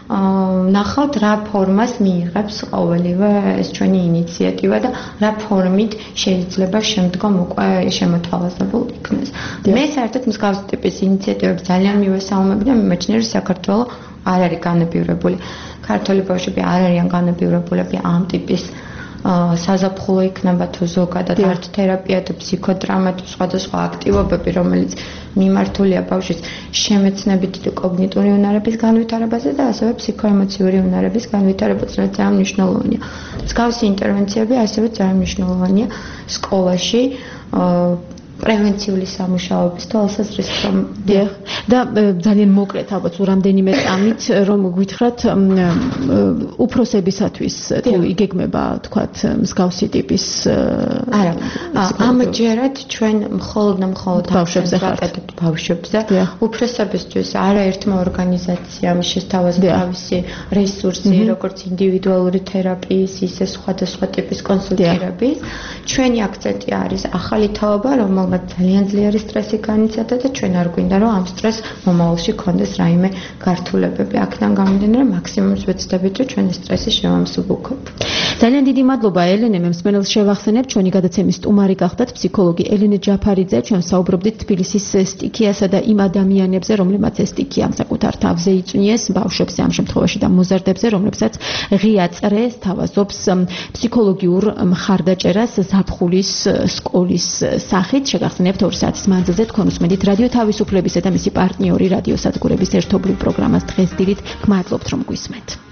ნახავთ რა ფორმას მიიღებს ყოველივე ეს ჩვენი ინიციატივა და რა ფორმით შეიძლება შემდგომ უკვე შემოთავაზებულ იქნეს. მე საერთოდ მსგავსი ტიპის ინიციატივებს ძალიან მივესალმები და მიმაჩნია რომ საქართველო არ არის განებივრებული. ქართველი ბავშვები არ არიან განებივრებულები ამ ტიპის საზაფხულო იქნება თუ ზოგადად არტ თერაპია თუ ფსიქოტრამა თუ სხვადასხვა აქტივობები, რომელიც მიმართულია ბავშვის შემეცნებითი და კოგნიტური უნარების განვითარებაზე და ასევე ფსიქოემოციური უნარების განვითარებაზე, რაც ძალიან მნიშვნელოვანია. მსგავსი ინტერვენციები ასევე ძალიან მნიშვნელოვანია სკოლაში პრევენციული სამუშაოების თვალსაზრისით. და ძალიან მოკლედ ალბათ რამდენიმე წამით რომ გვითხრათ უფროსებისათვის თუ იგეგმება თქვათ მსგავსი ტიპის არა ამჯერად ჩვენ მხოლოდ და მხოლოდ ბავშვებზე ვაკეთებთ ბავშვებზე უფროსებისთვის არაერთმა ორგანიზაციამ შესთავაზა თავისი რესურსი როგორც ინდივიდუალური თერაპიის ისე სხვადასხვა ტიპის კონსულტირების ჩვენი აქცენტი არის ახალი თაობა რომელმაც ძალიან ძლიერი სტრესი განიცადა და ჩვენ არ გვინდა რომ ამ სტრესს მომავალში კონდეს რაიმე გართულებები. აქედან გამომდინარე მაქსიმუმს ვეცდებით რომ ჩვენი სტრესი შევამსუბუქოთ. ძალიან დიდი მადლობა ელენე, მე მსმენელს შევახსენებ, ჩვენი გადაცემის სტუმარი გახდათ ფსიქოლოგი ელენე ჯაფარიძე, ჩვენ საუბრობდით თბილისის სტიქიასა და იმ ადამიანებზე, რომლებმაც ეს სტიქია საკუთარ თავზე იწვნიეს, ბავშვებზე ამ შემთხვევაში და მოზარდებზე, რომლებსაც ღია წრეს თავაზობს ფსიქოლოგიურ მხარდაჭერას ზაფხულის სკოლის სახით. შეგახსენებთ ორი საათის მანძილზე თქვენ უსმენთ რადიო თავისუფლებისა და მისი პარტნიორი რადიოსადგურების ერთობლივ პროგრამას დღეს დილით. გმადლობთ რომ გვისმენთ.